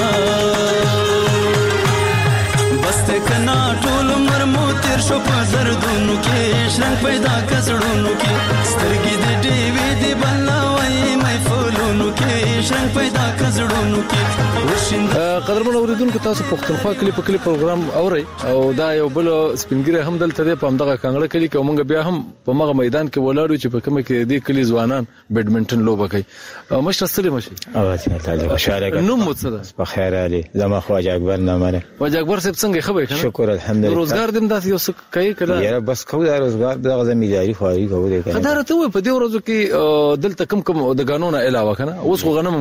Speaker 6: بس ته کنا ټول عمر مو تیر شو په زردونو کې شرنګ پیدا کزړونو کې سترګې دې ډېوې دې بلاوي مې فولونو کې شرنګ پیدا کزړونو کې وشند
Speaker 2: قدرمن اوریدونکو تاسو پښتونخوا کلی په کلی پروګرام اورئ او دا یو بل سپینګری هم دلته دی په همدغه کانګړه کلی کې موږ بیا هم په مغه میدان کې ولاړو چې په کومه کې دی کلی ځوانان بیډمنټن لوبه کوي مشر ستړي مشي
Speaker 10: اوبه تعالی خوشاله
Speaker 2: نو متصله
Speaker 10: په خیر علي زما خواجه اکبر نامه
Speaker 2: خواجه اکبر صاحب څنګه خبرې کنه
Speaker 10: شکر الحمدلله
Speaker 2: روزګار دم داسې یو څه کوي کړه
Speaker 10: یاره بس خو دا روزګار دغه زمینداری خواري کوي کنه
Speaker 2: خدای ته په دې ورځو کې دلته کم کم د قانون علاوه کنه اوس غنم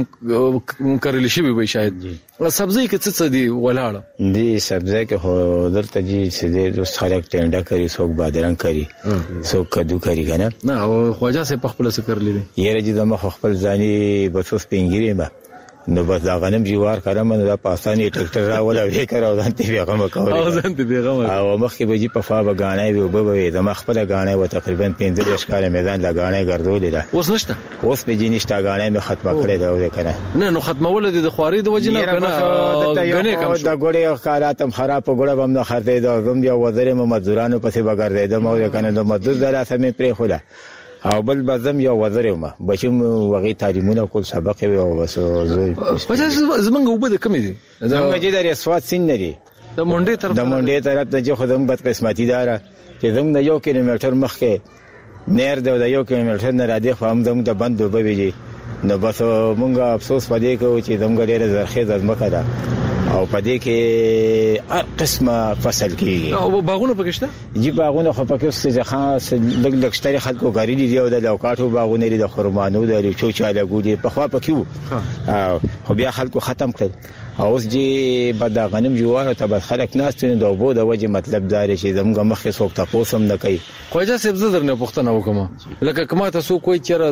Speaker 2: کړل شي وي شاید سبزی کې څه څه دی ولاړه
Speaker 10: دی سبزی کې هو درته جی چې د دوست خلک ټنډه کوي څوک بادرنګ کوي څوک کدو کوي کنه
Speaker 2: نه او خواجه سه په خپل څه کړل دي
Speaker 10: یاره جی د مخ خپل ځاني بچوس پینګری ما نو بس دا غنم جوار کړم نو دا پاسانی ټریکټر راول او یې کړو ځان ته پیغام کوي
Speaker 2: او ځان ته پیغام
Speaker 10: او مخکې به جی په فابه غاڼې وي او به د مخ خپل غاڼې و تقریبا پنځه اشکال میدان لا غاڼې ګرځولې ده
Speaker 2: اوس نشته
Speaker 10: اوس به جی نشته غاڼې مې ختمه کړې ده او کنه
Speaker 2: نه نو ختمول دي د خواري د وجنه کنه غنې کم
Speaker 10: دا ګوړې حالاتم خراب ګوړه بم نه خرته دا زم یو وزیر مزدورانو پسې بغردې ده مو کنه د مزدور زرا سمې پرې خوله او بل بزم یو وزیر ما بچم وغي تعلیمونه کول سبق وي او بس زوی
Speaker 2: پس زمونږ وبد کم دي
Speaker 10: زمونږ چې د رسوات سین لري
Speaker 2: د مونډې طرف
Speaker 10: د مونډې طرف ته جو خدام بد قسمتي دار چې زمونږ یو کیلومتر مخکې نیر د یو کیلومتر نه را دي خو هم زمونږ د بند وبوي نو بس مونږ افسوس پدې کوو چې زمونږ ډېر زرخیز ځمکه ده او پدې کې هر قسمه فصل کیږي
Speaker 2: او باغونه پکشته
Speaker 10: جی باغونه خو پکې څه خاص لګ لګ شتري خلکو غاري دي او د لوکاټو باغونه لري د خرمانو د چوچاله ګودي په خوا پکې او خو بیا خلکو ختم کړ اوس جی بد غنم جوار ته بد خلک ناس ته د وبو د وجه مطلب دار چې زموږ مخې څوک تاسو هم نه کوي
Speaker 2: خواجه صاحب زه درنه پښتنه وکم لکه کما تاسو کوی چیرې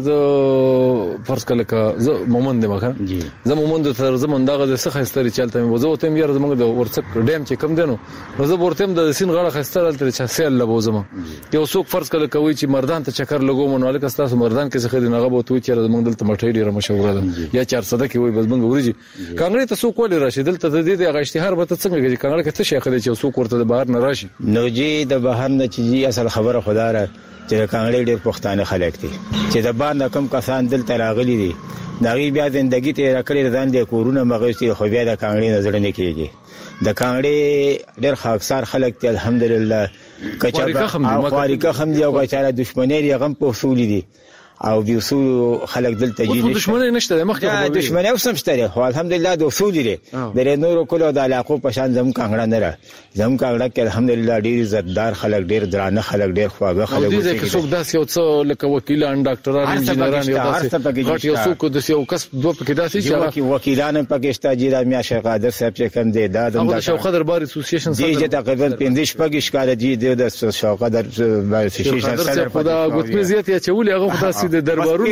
Speaker 2: ز فرض کله ک ز مومند مخه زه مومند تر زمون دغه څه خستري چلته مې وزو ته یې زموږ د ورڅک ډیم چې کم دینو زه ورته د سین غړه خسترل تر چې سیل لبوزم یو څوک فرض کله کوي چې مردان ته چکر لګو مونږ لکه تاسو مردان کې څه خدي نه غو ته چیرې زموږ دلته مټې ډیره مشهور ده یا چهارصد کې وي بس موږ ورجی کانګړې تاسو کول راشي دلته د دې د اشتهار به څنګه کې کانګړې کې څه شي خدي چې څوک ورته د بهر نه راشي
Speaker 10: نو جی د بهر نه چې اصل خبره خدا را چې کانګړې ډېر پښتانه خلک دي چې د باندې کم کسان دلته راغلي دي دغه بیا ژوندۍ ته راکړي ځان د کورونه مغوستي خو بیا د کانګړې نظر نه کیږي د کانګړې ډېر خاکسار خلک ته الحمدلله کچا خواریکه هم دی او کچا دښمنۍ یې غم په اصول دي او د اصول خلک دلته جي
Speaker 2: نشته دښمنۍ نشته مخکې
Speaker 10: دښمنۍ اوس هم شته خو الحمدلله د اصول دي د نورو کولو د علاقو په شان زم کانګړه نه را زم کانګړه کې الحمدلله ډیر عزتدار خلک ډیر درانه خلک ډیر خواږه خلک
Speaker 2: دي چې څوک داسې یو څو لکه وکیلان ډاکټران انجنیران یو داسې غټ یو څوک د یو کس دوه پکې داسې
Speaker 10: چې وکیلان پکې شته چې د میا شیخ قادر صاحب چې کوم دی دا
Speaker 2: د شوقدر بار اسوسییشن
Speaker 10: سره دی چې تقریبا پنځه پکې ښکار دي د شوقدر بار اسوسییشن سره
Speaker 2: خدا ګوتمه زیات یا چولې هغه خداسي د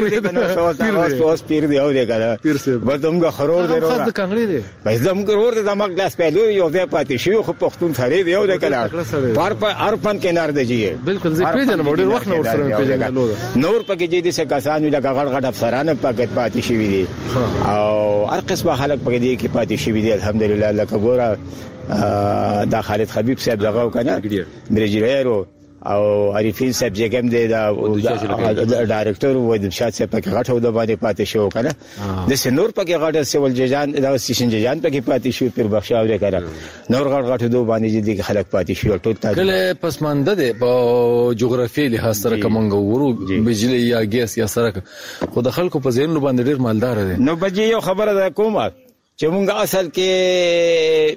Speaker 2: دربارونو
Speaker 10: اوس پیر دی او دی کنه بدومګه خرور دی
Speaker 2: خاص د کانګړې دی
Speaker 10: بس زموږ ورور د زموږ لاس په لوري یو ځای پاتې شي خو پښتون سره دی او د کله پر پر ارپن کې نار دی
Speaker 2: بالکل زه پیژنم ډېر وخت نور سره پیژنم
Speaker 10: نور پکې دې دي څه کسان ویل غړ غړ افسرانه پکې پاتې شي دي او هر قسمه خلک پکې دي کې پاتې شي دي الحمدلله لکه ګوره دا خالد حبیب صاحب دغه کنه بریجیرو او عارفین صاحب چې کوم دی دا ډایرکټر و د شاد صاحب پکې غټو د باندې پاتې شو کنه د سنور پکې غټه سیول ججان دا سیشن ججان پکې پاتې شو پیر بخشاو لري کنه نور غټ غټ دوه باندې دي خلک پاتې شو ټول تا
Speaker 2: کله پسمانده ده په جغرافي لحاظ سره کومنګ ورو بجلی یا ګیس یا سرک خو د خلکو په ذهن باندې ډیر مالدار دي
Speaker 10: نو بجې یو خبره ده کومه چې مونږ اصل کې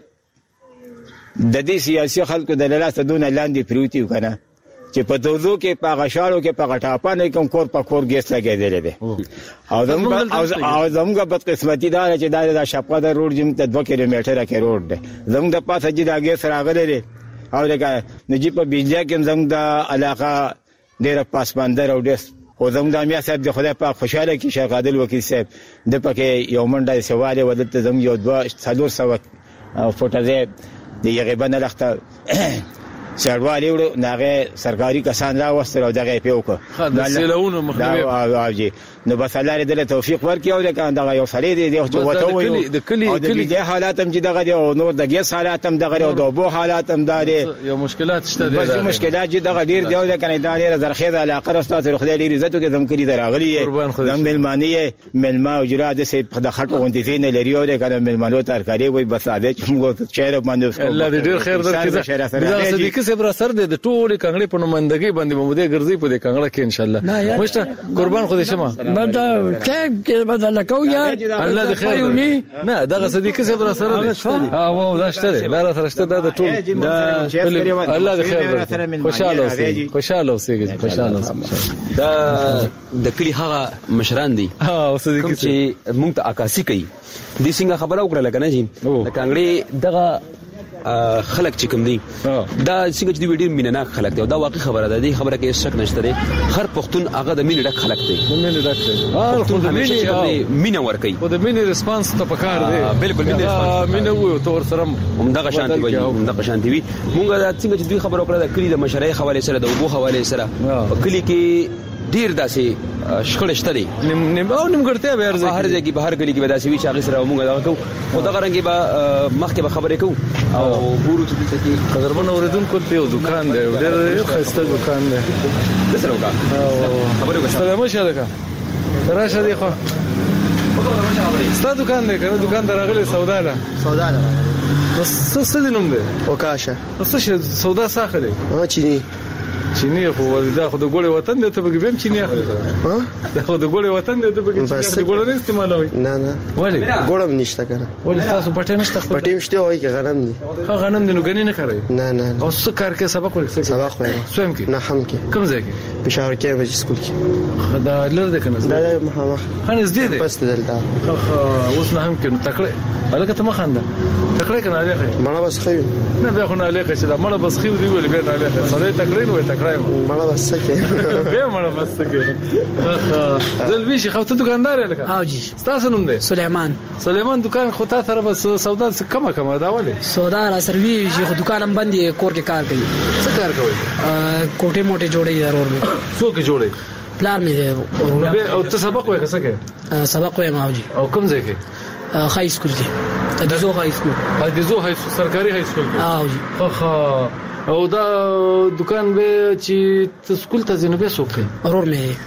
Speaker 10: د دې سیاسي خلکو د لاله دونه لاندې پروتي کنه چې په دوزو کې په غشاړو کې په غټاپانه کوم کور په کور ګیس لګېدل دي او زموږ او زموږ بد قسمتي دا چې دا د شپقه روډ جیم ته دوه کیلومتره کې روډ دی زموږ د پاسه چې دا ګیس راغلی او لکه نجیب په بجلی کې زموږ د علاقه ډېر پاسماندر او ډېر خو زموږ د میا صاحب د خدای په خوشاله کې شیخ عادل وکیل صاحب د پکې یو منډه سواله ودته زموږ یو دوه څلور سو فوټه دی د یغه بنه لخته سړوالې وړو ناغه سرکاري کسان را وستل او دغه پیوکو
Speaker 2: دا سیلونه مخنیوي
Speaker 10: نو بس الله دې توفیق ورکړي او دغه یو سړی دی چې وته وي
Speaker 2: د کلی
Speaker 10: کلی د حالات هم چې دغه دی او نور د ګیس حالات هم دغه او د اوبو حالات هم داري
Speaker 2: یو مشکلات شته
Speaker 10: بس مشکلات چې دغه ډیر دی او کنه دا ډیر زرخیزه علاقه راستو خدای ډیر عزت وکړي زم کلی دراغلی د ملمانیه ملما او جرا د سي د خټو غونډې نه لري او کنه ملمانو ترکاري وي بس اده چې موږ چیرې باندې
Speaker 2: الله دې ډیر خیر درکړي دا صدیق صبر سر دې د ټولې کانګړې په نمائندګۍ باندې مو دې ګرځي په دې کانګړه کې ان شاء الله مشته قربان خو دې شمه
Speaker 9: بدا چې بدل کو یا
Speaker 2: الله دې خیر نه دا صدیق صبر سره ها وو دا شته دا سره شته دا ټول الله دې خیر خوشاله اوسئ خوشاله اوسئ خوشاله اوسئ
Speaker 3: دا د کلی هغه مشران دي
Speaker 2: ها صدیق
Speaker 3: چې مونږ ته عکاسي کوي د څنګه خبره وکړه لکه نه جی د کانګړې دغه خلک چې کوم دي دا څنګه چې دی ویډیو مینناک خلک دي دا واقعي خبره ده دي خبره کې شک نشته دی هر پښتون هغه د مینې ډک خلک دي
Speaker 2: د مینې ډک دي ها خو د
Speaker 3: مینې مینه ور کوي
Speaker 2: او د مینې ریسپانس ته پکار دی
Speaker 3: بالکل مینې ریسپانس
Speaker 2: مینه وو تور سره
Speaker 3: هم دغه شانتي وي هم دغه شانتي وي مونږ دا څنګه چې دوی خبره وکړه د کلی د مشرۍ حواله سره د وګو حواله سره په کلی کې ډیر داسې شخړې شته دي
Speaker 2: نیم نیم او نیمګړتیا به ارزه
Speaker 3: هر ځای کې بهر کلی کې به داسې وي چې هغه سره موږ دا کوو او دا غرانګي به مخکې به خبرې کوو او ګورو چې دلته کې
Speaker 2: قدرمن اوریدونکو ته یو دکان دی ډېر ښایسته دکان دی
Speaker 3: د سره وکړه خبرې وکړه
Speaker 2: سلام علیکم راشه دی خو ستا دکان دی کنه دکان دراغله سودا ده
Speaker 11: سودا ده
Speaker 2: څه څه نوم دی
Speaker 11: وکاشه
Speaker 2: څه سودا ساخه دی
Speaker 11: ها چینی
Speaker 2: چینی خو دا خو د ګوړې وطن دی ته به هم چینی اخلي
Speaker 11: ها
Speaker 2: دا خو د ګوړې وطن دی ته به چینی ګوړې نه استعمالوي
Speaker 11: نه نه
Speaker 2: ولی
Speaker 11: ګوړم نشته کنه
Speaker 2: ولی تاسو پټه نشته
Speaker 11: پټې مشته وای کې غنم دي
Speaker 2: ها غنم دي نو غنی نه کوي
Speaker 11: نه نه
Speaker 2: او څه کار کې سبق ورکړي
Speaker 11: سبق وایم
Speaker 2: سویم کې
Speaker 11: نه هم کې
Speaker 2: کوم ځای کې
Speaker 11: پېښور کې به سکول کې
Speaker 2: دا لر دې کنه
Speaker 11: دا مخامخ
Speaker 2: خانز دې دې
Speaker 11: پس دلته
Speaker 2: اوس نه هم کې تکړه الکه ته مخانده تکړه کنه الکه
Speaker 11: مړه بس خو
Speaker 2: نه بیا خو نه الکه چې دا مړه بس خو دی ویل بیا نه الکه سره تکړه نو تکړه
Speaker 11: مړه بس کې
Speaker 2: بیا مړه بس کې زلوی شي خو ته دکاندار الکه
Speaker 12: ها جی
Speaker 2: تاسو نوم دی
Speaker 12: سليمان
Speaker 2: سليمان دکان خو تا سره بس سودا کمه کمه دا ولې
Speaker 12: سودا را سروي چې خو دکان هم بندي کور کې کار کوي
Speaker 2: څه کار کوي
Speaker 12: کوټه موټه جوړي ضرور مې
Speaker 2: څوک جوړي
Speaker 12: پلان مې دی
Speaker 2: او ته سبق وای څه کې
Speaker 12: سبق وایم او جی
Speaker 2: او کوم ځای کې
Speaker 12: های سکول کې د زو های سکول
Speaker 2: د زو های سرکاري های سکول کې
Speaker 12: او جی
Speaker 2: خو او دا دکان به چې ته سکول ته ځینې به سوکې
Speaker 12: ضرور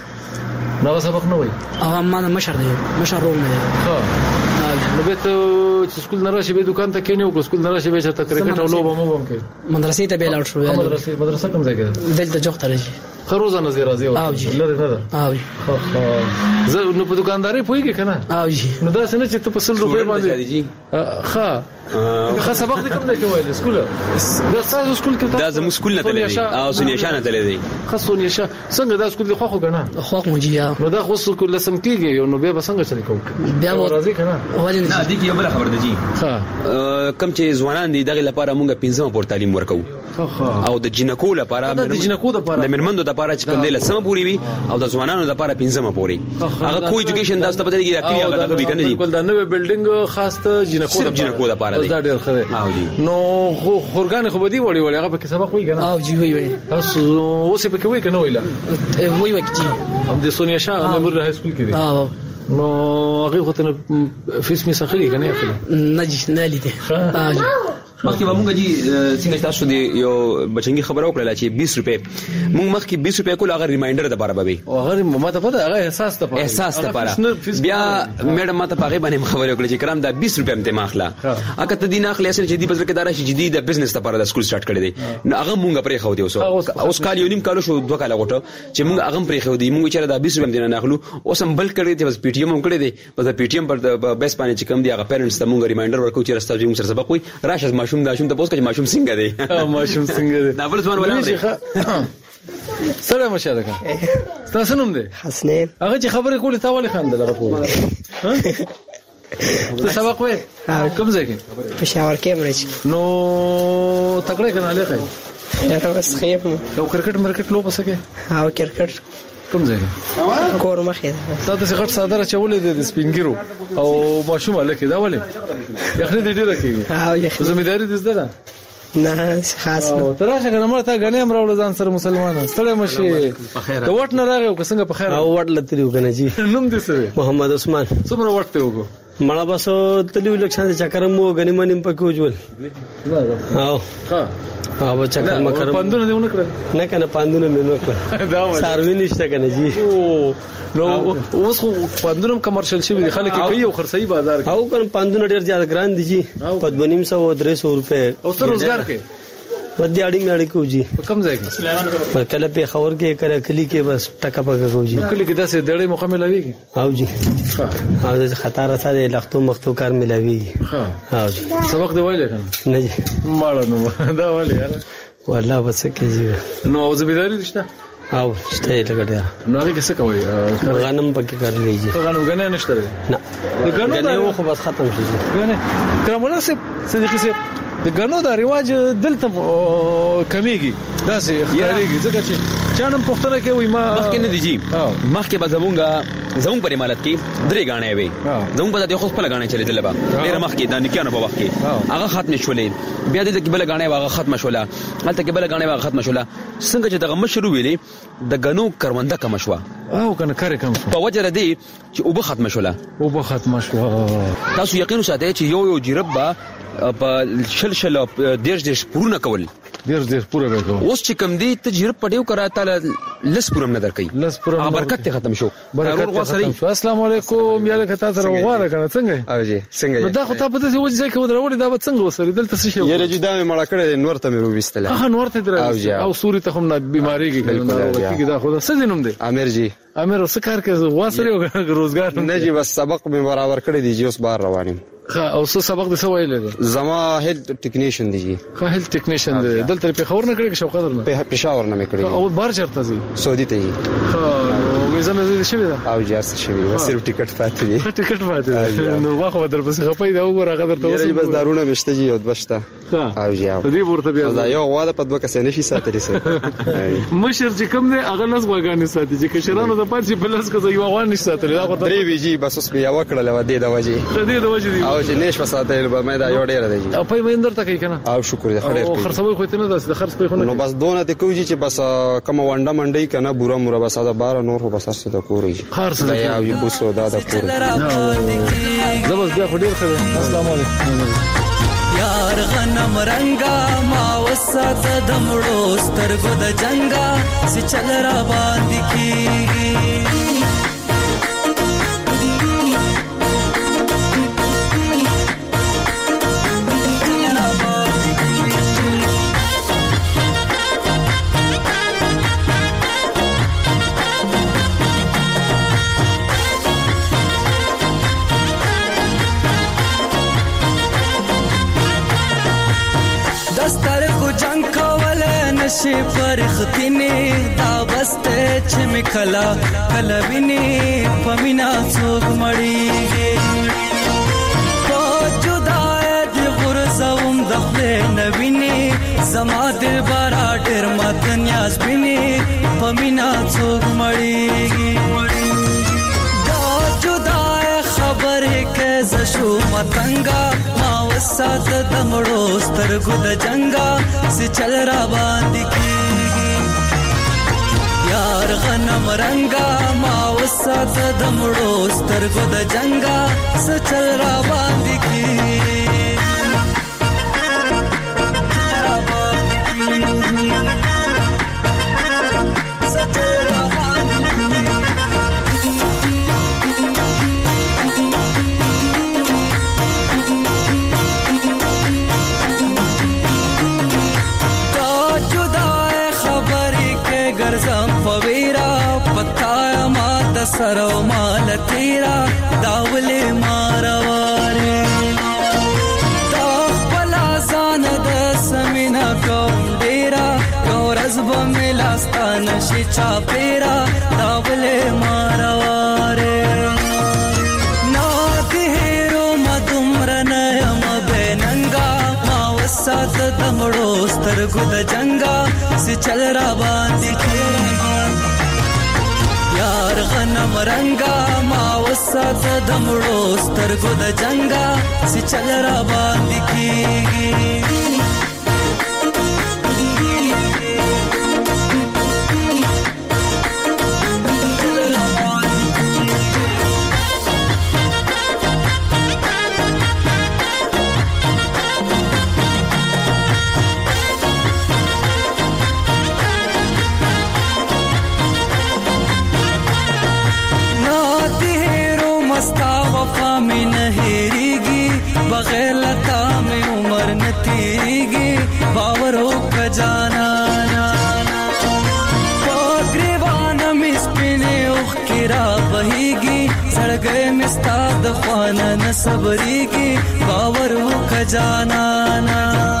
Speaker 12: مې
Speaker 2: نو سبق نه وای
Speaker 12: او ما مشر دی مشر ضرور مې
Speaker 2: ها نو به ته چې سکول نه راشي به دکان ته کېنه او سکول نه راشي به چې کرکټ او لوبه مو هم کې
Speaker 12: مدرسې ته به لاړ شو
Speaker 2: مدرسې مدرسې کوم ځای کې
Speaker 12: دلته جوخ ته راځي
Speaker 2: خروزه نظر راځي
Speaker 12: او جی
Speaker 2: لره نه ده
Speaker 12: او جی
Speaker 2: خو زه نو په دکانداري پويږي کنه
Speaker 12: او جی
Speaker 2: نو دا څنګه چې ته په سل روپے باندې ښه ښه سبق دې کوم دی کوي سکول دا تاسو سکول کې
Speaker 3: دا زمو سکول نه تللی او سونیا شانه تللی دی
Speaker 2: خاصونیا شا څنګه دا سکول دی خو خو کنه
Speaker 12: خو مو جی
Speaker 2: نو دا خو سکول لسم کېږي نو به څنګه چلی کوم
Speaker 12: بیا
Speaker 2: راځي کنه
Speaker 3: وایي نه دي کې بل خبر ده جی
Speaker 2: ها
Speaker 3: کم چې ځوانان دي دغه لپاره مونږ پنځمه پور تعلیم ورکو او د جنکو لپاره
Speaker 2: د جنکو لپاره
Speaker 3: د مرمندو لپاره چې کوم دی لسمه پوری وي او د ځوانانو لپاره پنځمه پوري هغه کوی ایجوکیشن دا ست پته کیږي دا کلی هغه دغه کنه دي
Speaker 2: بالکل دا نوې بلډینګ خاص ته جنکو
Speaker 3: لپاره جنکو لپاره دی
Speaker 2: دا ډېر خره نو خورګان خو بدی وړي وړي هغه په سبق وی کنه
Speaker 12: او جی وی وی
Speaker 2: تاسو اوسې په کې وی کنه ویلا
Speaker 12: وی وی کی
Speaker 2: هم د سونیا شاه امر های سکول کې دی
Speaker 12: او
Speaker 2: نو هغه خو ته فیس می سخري کنه اخلي
Speaker 12: نه جی نه لیدې
Speaker 3: مخکې به مونږ جی څنګه تاسو دی یو بچنګي خبره وکړه چې بیس روپے مونږ مخکې بیس روپے کول هغه ریمایندر د بار به
Speaker 2: او هغه ماته پته هغه احساس ته
Speaker 3: احساس ته پاره بیا میډم ماته هغه باندې خبره وکړه چې کرام دا بیس روپے ته ماخلا اګه ته دینه اخلي اصل چې دی بزر کې دارا شي جدي د بزنس لپاره د سکول سٹارټ کړی دی نو هغه مونږ پرې خو دی اوس کال یو نیم کال شو دوه کال غوټه چې مونږ هغه پرې خو دی مونږ چې دا بیس روپے نه ناخلو اوس هم بل کړی دی بس پی ټی ایم هم کړی دی بس پی ټی ایم پر بیس باندې چې کم دی هغه پیرنټس ته مونږ ریمایندر ورکو چې راسته موږ سره سبق وي راشه ماشوم دا شوم ته پوس ماشوم څنګه دی
Speaker 2: ماشوم څنګه دی
Speaker 3: دا بل ځوان ولا دی
Speaker 2: سلام مشارکه تاسو نوم دی
Speaker 11: حسنین
Speaker 2: هغه چې خبرې کولې تا ولې خاندل هغه په ته سبق وې کوم ځای کې
Speaker 11: پېښور کې برج
Speaker 2: نو تکړه کنه لکه
Speaker 11: دا بس خیر
Speaker 2: نو کرکټ مرکټ لو پسکه
Speaker 11: او کرکټ
Speaker 2: کوم ځای
Speaker 11: کور مخې
Speaker 2: دا د غټ صدر چولې د سپینګرو او ماشوم لکه دا ولې یخني دې ډیره کوي
Speaker 11: او یخني
Speaker 2: زمیداری دې زده
Speaker 11: نه خاص
Speaker 2: او تراشه کنه مړه تا غنې امراول ځان سره مسلمان ستړی مشي ته وټ نه راغی او څنګه په خیر
Speaker 13: او وټ لتریو کنه جی
Speaker 2: نوم دې څه
Speaker 13: محمد عثمان
Speaker 2: څومره وټ ته وګو
Speaker 13: مړه بس تلیو لکشان چکر مو غنی منیم پکې وجول او ها او چکر مکر
Speaker 2: پاندونه دې ونکړه
Speaker 13: نه کنه پاندونه مې نکړه دا ساروی نشته کنه جی
Speaker 2: نو اوس خو پاندونه کمرشل شي دي خلک کوي او خرڅي بازار کې
Speaker 13: او کنه پاندونه ډیر زیات ګران دي جی پدبنیم سو درې سو روپے
Speaker 2: او ستر روزګار کې
Speaker 13: ودی اړي مې اړي کو جی
Speaker 2: کم ځای کې
Speaker 13: پر کله په خبر کې کله کلی کې بس ټکا پکا کو جی
Speaker 2: کلی کې داسې ډېرې موقع ملويږي
Speaker 13: او جی ها او خطر سره لختو مختو کار ملويږي
Speaker 2: ها
Speaker 13: او جی
Speaker 2: سبق دی وایل کنه
Speaker 13: نه جی
Speaker 2: ماړه نو دا وایل یار
Speaker 13: والله بس کې جی
Speaker 2: نو اوس بيداری نشته
Speaker 13: او شته لګړیا
Speaker 2: نو هغه څه کوي
Speaker 13: غنم پکې کار لږی
Speaker 2: غنم غنه نشته
Speaker 13: نه غنه خو بس ختم شي
Speaker 2: غنه تر مناسب صدیقي سي د غنو دا رواج دلته کمیږي دا سي اختیاريږي ځکه چې چانم پښتنه کې وي ما
Speaker 3: مخکې نه دي جی مخکې به زمونږه زمونږ په امارت کې درې غاڼې وي زمونږ په دې خو خپل غاڼې چلې دلبا ډېر مخکې د نکانو په وخت کې هغه ختم شولې بیا دې کې بل غاڼې واغه ختم شوله هلته کې بل غاڼې واغه ختم شوله څنګه چې دغه مشرو ویلې د غنو کرونده کم شو
Speaker 2: او کنه کار کم
Speaker 3: په وجه دې چې او به ختم شوله
Speaker 2: او به ختم شو
Speaker 3: تاسو یقین وساتئ چې یو یو جربه په شل شل دیش دیش پورونه کول
Speaker 2: دیش دیش پوره وکړو
Speaker 3: اوس چې کم دی ته جرب پډیو کرا تعالی لس پورم نه درکې
Speaker 2: لس پورم
Speaker 3: برکت ختم شو
Speaker 2: برکت ختم شو السلام علیکم یا له تاسو وغواړه کنه څنګه
Speaker 14: او جی څنګه
Speaker 2: دا خو ته په دې وځي کې ودرول دا به څنګه وسري دلته څه شي
Speaker 14: یره جدا مې مړه کړې نور ته مې وېستله
Speaker 2: هغه نور ته درځي او سوري ته هم بیماری کې کنه دا خو څه دینوم دی
Speaker 14: امیر جی
Speaker 2: امیر څه کار کوي واسره او روزګار
Speaker 14: نه جی بس سبق مې برابر کړی دی اوس بار روانم
Speaker 2: او څه سبق د څه ویل دي
Speaker 14: زما هیلث ټیکنیشن دی جی
Speaker 2: خو هیلث ټیکنیشن دی دلته په خبر نه کړی شو قدر نه
Speaker 14: په پېښور نه مې کړی
Speaker 2: او بار چرته زی
Speaker 14: سعودي ته جی
Speaker 2: خو ویزه مې شوی دا
Speaker 14: او جاس شوی و صرف ټیکټ پاتې دی
Speaker 2: ټیکټ پاتې دی نو واخو در پسې خپې دا وګوره قدر ته
Speaker 14: اوس بس دارونه مشته جی او بشته او جی او
Speaker 2: دې ورته بیا
Speaker 14: دا یو واده په دوه کسې نشي ساتلی سه
Speaker 2: مشر چې کوم دی هغه لاس وګانې ساتي چې کشرانو د پاتې بلس کو یو غوان نشي ساتلی دا خو
Speaker 14: درې وی جی بس اوس بیا وکړل و دې د وجه
Speaker 2: دې د وجه
Speaker 14: او چې نش وساته به مې دا یو ډیر دی
Speaker 2: او په مېندر ته کوي کنه
Speaker 14: او شکر دې خیر
Speaker 2: او خرڅوي خو ته نه داس د خرڅ په خو
Speaker 14: نو بس دونه ته کوجی چې بس کوم وانډه منډي کنه بورا مور بس دا بار نور خو بس څه د کوري
Speaker 2: خرڅ دی
Speaker 14: او یو بوسو دا د کوري
Speaker 2: زبر بیا خو ډیر ښه السلام علیکم
Speaker 6: یار غنم رنگا ما وسات دمړو سترګو د جنگا سي چل را باندې کیږي نشي فرختني دا بسته چې مکلا کلا ویني پمینا څوک مړیږي په جدای دي غرزوم د خپل نویني زما دل بارا ډېر متنیاز ویني پمینا څوک مړیږي دا جدای خبره کې زشو متنګا سات دمړو سترګو د جنگا سي چل را باندې کیږي یار غنم رنگا ما وسات دمړو سترګو د جنگا سي چل را باندې کیږي سرو مال تیرا داوله مارواره دا خپل ځان د سمینا کوم ډیرا ورځ به ملاستان شي چا پیرا داوله مارواره نا تیرو مدمر نه مبننګا ما وسات دمړو سترګو د جنگا سي چل را باندې کیږي یار غنم رنگا ما وسات دمړو سترګو د جنگا سي چل را باندې کیږي زړګې مستا د خوانه نه صبرېږي باور وکړه جانانا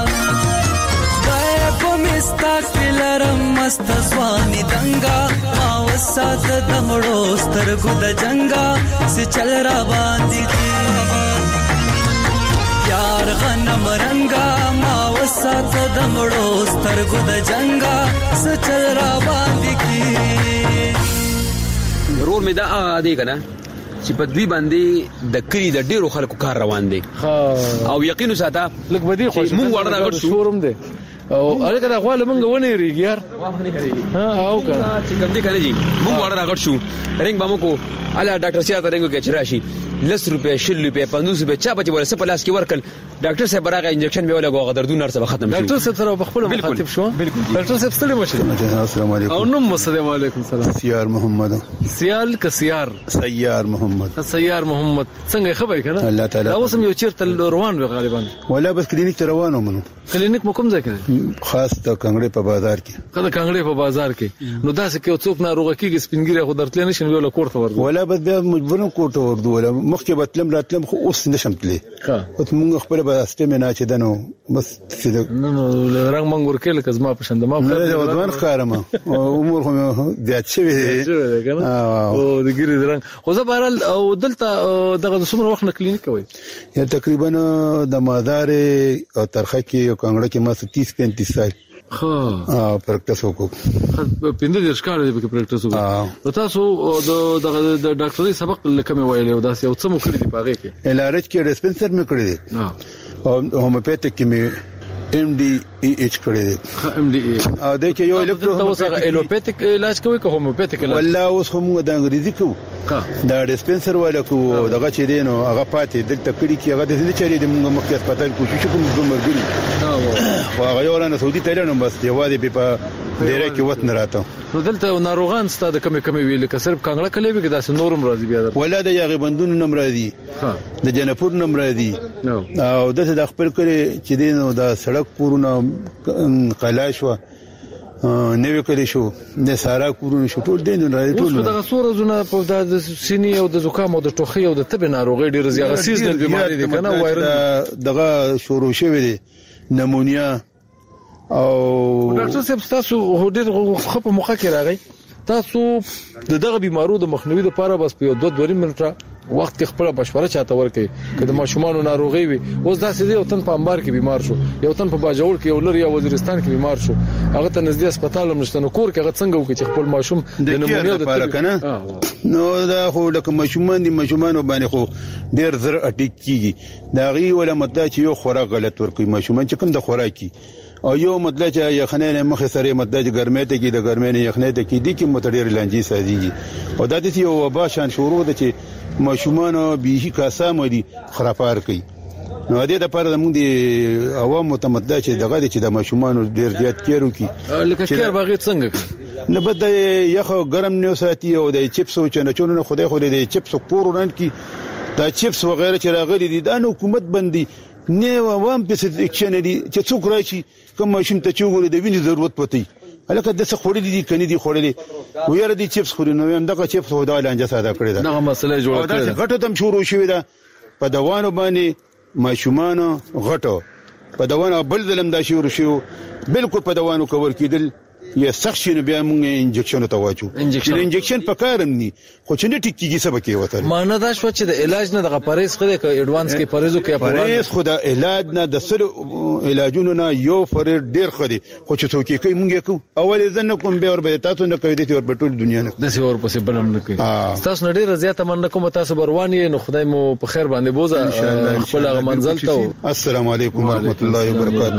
Speaker 6: خدای په مستا کې لرم مست ځواني دنګا ما وسات د مړو سترګو د جنګا سې چل را باندې دي یار غنم رنگا ما وسات د مړو سترګو د جنګا سې چل را باندې کی
Speaker 3: رور مې دا هغه دی کنه چې په دوی باندې د کلی د ډیرو خلکو کار روان دی او یقین ساته
Speaker 2: لکه بدی خوش
Speaker 3: مونږ وړه راغړ
Speaker 2: شورم دی او هغه دا غواله مونږ ونه ریګ یار ها او کنه
Speaker 3: چې کوم دي کنه جی مونږ وړه راغړ شو رنګ بامو کو الا ډاکټر سیاست رنګو کې چرشي لس روپے شل روپے پندوس روپے چا بچ ورسه پلاس کې ورکل ډاکټر صاحب راغی انجکشن به ولګو غدر دون نرسه ختم شو
Speaker 2: ډاکټر صاحب سره بخپل مخاطب شو ډاکټر صاحب ستړي مشه
Speaker 15: السلام علیکم
Speaker 2: او نو السلام علیکم سلام
Speaker 15: سیار محمد
Speaker 2: سیال ک سیار
Speaker 15: سیار محمد
Speaker 2: سیار محمد څنګه خبر کنه
Speaker 15: الله تعالی
Speaker 2: دا وسم یو چیرته روان و غالبا
Speaker 15: ولا بس کلینیک ته روانو منو
Speaker 2: کلینیک مو کوم ځای کې
Speaker 15: خاص د کانګړې په بازار کې
Speaker 2: کله کانګړې په بازار کې نو دا څه کې څوک ناروغه کېږي سپینګری خو درتل نشي ویل کوړته ورغو
Speaker 15: ولا بس بیا مجبورم کوړته ورغو ولا مخکې بتلم راتلم خو اوس نشم تلې
Speaker 2: ها
Speaker 15: اوس موږ خپل به استمه نه چې دنو بس
Speaker 2: نو نو رنګ منګور کې لکه زما پښند ما
Speaker 15: نه د ودوان ښکارم عمر خو زیات شوی دی
Speaker 2: او د ګری رنګ خو زه بهرال او دلته دغه څومره وخت کلینیک کوي
Speaker 15: یا تقریبا د مادار او ترخه کې او کانګړه کې ما تیس پینتیس سال
Speaker 2: ها
Speaker 15: ا پریکټس وکړو
Speaker 2: پینځه د ښکار دی په پریکټس وکړو تاسو د د ډاکټري سبق لکه مې ویلې او داسې او څه مو کړی دی پاغه کې
Speaker 15: الارج کې ډسپنسر مې کړی دی او هومیوپیتیک کې مې ام ډي ای ایچ کړی دی
Speaker 2: ام ډي ای
Speaker 15: ا د کې یو الکترو
Speaker 2: تاسو الوپیتیک علاج کوي که هومیوپیتیک علاج
Speaker 15: والله اوس هم د انګریزي کو دا ډسپنسر ولا کو دغه چې دینو هغه پاتې دلته کړی کې هغه د دې چاري د موږ مخکې هسپتال کوشش کوم د مرګري خو هغه یو رانه سعودي ته لاندې بس دی واده په ډیره کې وخت نه راته
Speaker 2: نو دلته ناروغان ستاسو کمی کمی ویل که صرف کانګړه کلی وي که داسې نورم راځي بیا
Speaker 15: ولا د یاغي بندونو نم راځي د جنپور نم راځي او د خپل کړي چې دینو د سړک کورونه قلاشوا نوې کړی شو د سارا کورونه شو ټول دین راځي ټول
Speaker 2: دغه سور زونه په د سینې او د زکام او د ټوخي او د تب ناروغي ډیر زیات سیزنل بیماری دي کنه وایرل
Speaker 15: دغه شروع شوی دی نمونیا او
Speaker 2: ډاکټر صاحب تاسو هډیر خپ مخه کې راغی تاسو د دغه بیمارو د مخنیوي لپاره بس په دوه دوه منټه وخت کې خپل مشوره چاته ورکړي کله ماشومان ناروغي وي اوس دا سړي یو تن په انبار کې بیمار شو یو تن په باجوړ کې یو لري یا وزیرستان کې بیمار شو هغه ته نږدې هسپتال مشته نو کور کې هغه څنګه وکړي چې خپل ماشوم
Speaker 15: د نمونیا لپاره کنه نو دا خو لکه ماشومان دي ماشومان باندې خو ډیر زر اټیک کیږي دا غي ولا مدته چې یو خوراک غلط ورکوي ماشومان چې کوم د خوراکي او یو مطلب چې یخنۍ نه مخه سره مطلب ګرمۍ ته کې د ګرمۍ نه یخنۍ ته کې دي کې متډیر لنجي سازيږي او دا د یو وبا شان شروع ده چې ماشومان به کاسه مدي خرافار کوي نو دې د پاره زموږ د عوام متمدد چې دغه چې د ماشومان ډیر زیات کېرو کی
Speaker 2: لکه کېر باغې څنګه
Speaker 15: نه بد یخ ګرم نه ساتي او د چپس او چنچونو خدای خو د چپس پورون کی دا چپس وغیرہ چې راغلي دي د حکومت بندي نه وام په اکشن دي چې څوک راشي کوم ماشوم ته چوغول د وینې ضرورت پته الکه د څه خوري دي کني دي خورلي ويره دي چپس خوري نو هم دغه چپس هو د لانجه ساده کړی دا
Speaker 2: دغه مسله جوړه کړې
Speaker 15: دا غټه تم شروع شوې ده په دوانو باندې ماشومان غټو په دوانو بل ظلم دا شروع شو بالکل په دوانو کور کېدل یا سخت شنو بیا موږ انجکشن ته واچو انجکشن په کارم ني خو چې نه ټیکيږي سبا کې وته
Speaker 2: معنی دا شو چې د علاج نه د پرهیز خره کې ایڈوانس کې پرهیزو کې
Speaker 15: پرهیز خو د علاج نه د سر علاجونو نه یو فریر ډیر خري خو چې څوک کوي موږ کو اول ځنه کوم به ور به تاسو نه کوي د ور بټول دنیا نه
Speaker 2: د سی ور پسې بنم نه کوي تاسو نه ډیر زیاته من کوم تاسو برواني نو خدای مو په خیر باندې بوزه خپل منزل ته
Speaker 15: السلام علیکم ورحمت الله وبرکاته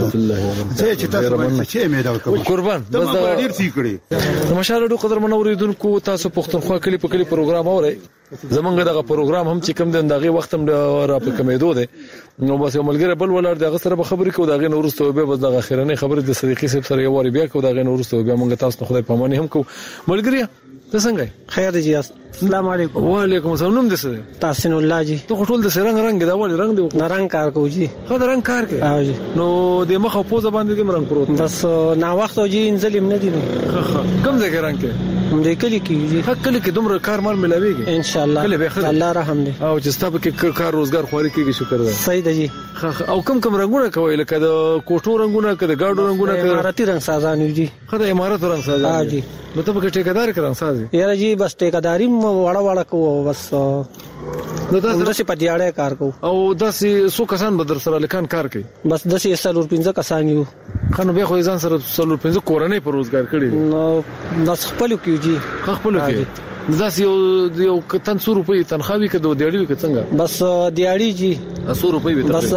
Speaker 15: چې تاسو چې مې دا
Speaker 2: قربان بس
Speaker 15: ډیر سی کړی
Speaker 2: مشاله ډو قدر منوریدونکو تاسو پښتونخوا کلی په کلی پروګرام اورئ زمونږ دغه پروګرام هم چې کوم د دغه وخت هم را په کمیدو ده نو بس یو ملګری بل ولر دغه سره به خبرې کو دغه نورسته به بس دغه اخیرنه خبره د صدیقي صاحب سره یو وری بیا کو دغه نورسته بیا مونږ تاسو خدای پاماني هم کو ملګری ته څنګه
Speaker 11: خیر دی
Speaker 13: السلام علیکم.
Speaker 2: وعلیکم السلام. نوم دې څه؟
Speaker 13: تحسین الله جی.
Speaker 2: ته ټول د سرنګ رنگ دا ول رنگ دی
Speaker 13: نه رنگ کار کوو جی.
Speaker 2: خو دا رنگ کار کوي.
Speaker 13: ها جی.
Speaker 2: نو د مخ او پوزه باندې دې رنگ پروت
Speaker 13: بس نا وخت جی انزلم نه دي نو.
Speaker 2: کم ځای کې رنگ کې
Speaker 13: دې کلی کې جی.
Speaker 2: حق کلی کې دومره کار مال ملاويږي
Speaker 13: ان شاء الله. الله رحم دې.
Speaker 2: او چې ستاسو کې کار روزګار خوري کېږي شکر ده.
Speaker 13: صحیح ده جی.
Speaker 2: او کم کم رنگونه کوي لکه د کوټو رنگونه کده گاډو رنگونه کده
Speaker 13: اماراتي رنگ سازان جی.
Speaker 2: خدای امارات رنگ سازان.
Speaker 13: ها جی.
Speaker 2: نو ته به ټیکدار کړم سازي.
Speaker 13: یاره جی بس ټیکداري وړه وړه کوو بس. نو تاسو په دیاړه کار کوو.
Speaker 2: او داسې څو کسان به در سره لکان کار کوي؟
Speaker 13: بس داسې سلور پنځه کسان یو.
Speaker 2: خنو به خو ځان سره سلور پنځه کورنۍ پر روزګار کړی.
Speaker 13: نو بس خپل کیو جی.
Speaker 2: خپل کیو. داس یو یو کتن څو روپۍ تنخواوي کده دیاړي کې څنګه؟
Speaker 13: بس دیاړي جی
Speaker 2: څو روپۍ وي.
Speaker 13: بس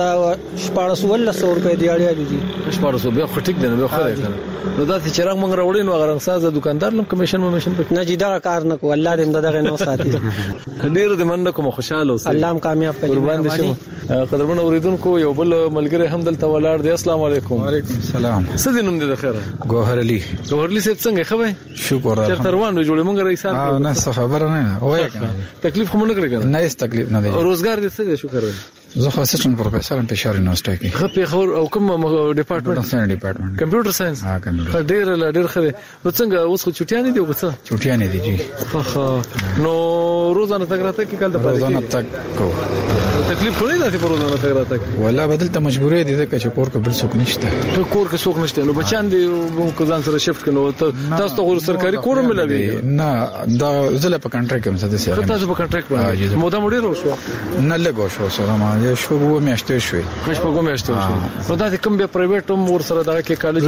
Speaker 13: شپږ سوه ول سو روپۍ دیاړي جی.
Speaker 2: شپږ سوه بیا خټیک دی نو خو راځي. نو دا چې چراغ مونږ راوړین نو غرنګ ساز دکاندار لم کمیشن ممیشن
Speaker 13: نه جی دا کار نه کو. الله دې دغه نو ساتي.
Speaker 2: ډیر دې من کوم خوشاله اوسه.
Speaker 13: الله هم کامیاب کړي.
Speaker 2: قربان دي شم. قدرمن اوریدونکو یو بل ملګری هم دلته ولاړ دی. السلام علیکم.
Speaker 16: وعلیکم السلام.
Speaker 2: څه دې نوم دې د خیره؟
Speaker 16: ګوهر علي.
Speaker 2: ګوهر علي څه څنګه خبره؟
Speaker 16: شکر الله.
Speaker 2: چرته روان جوړې مونږ رئیس
Speaker 16: اه نه څه خبره نه وای
Speaker 2: تکلیف کوم نه کړی کنه؟
Speaker 16: نه هیڅ تکلیف نه دی.
Speaker 2: روزګار دې څه دی شکر دی.
Speaker 16: زه خو اسسټنټ پروفیسور ام پېښور یونیورسيټي کې.
Speaker 2: خو په خور او کوم ډپارټمنټ؟
Speaker 16: ساينس ډپارټمنټ.
Speaker 2: کمپیوټر ساينس.
Speaker 16: ها کمپیوټر.
Speaker 2: ډېر ډېر خره. نو څنګه اوس خو چټیانې دی وڅ؟
Speaker 16: چټیانې دي جی.
Speaker 2: خو خو نو روزانه تک راته کې کال د پاره.
Speaker 16: روزانه تک کو.
Speaker 2: تکلیف کوي دا چې روزانه تک راته کې.
Speaker 16: ولا بدل ته مجبورې دي چې کور کې بل څوک نشته.
Speaker 2: کور کې څوک نشته. نو بچان دي کو ځان سره شفت کړي. تاسو ته غوړ سرکاري کور ملوي؟
Speaker 16: نه دا زله په کنټریکټ کې مسده سي.
Speaker 2: تاسو په کنټریکټ باندې مودا مډیر وشو؟
Speaker 16: نه لګو شو سره ما یو شو وو میاشتې شوې.
Speaker 2: خوش په کومه میاشتې شو؟ نو دا کوم به پرایویټ هم ور سره دغه کې کالج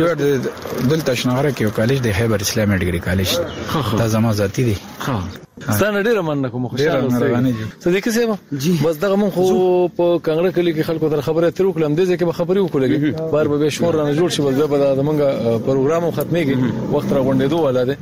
Speaker 16: دلته شنغره کې یو کالج دی خیبر اسلامي ډیګري کالج. دا زما ذاتی دی.
Speaker 2: ها ستانه ډیره مننه کوم خوشاله اوسئ. صدیق صاحب جی بس دغه مون خو په کانګړه کلی کې خلکو تر خبره تر وکړم دې ځکه به خبرې وکړلې بار به شور نه جوړ شي. بس به د منګه پروګرام ختميږي وخت را غونډې دوه ولاده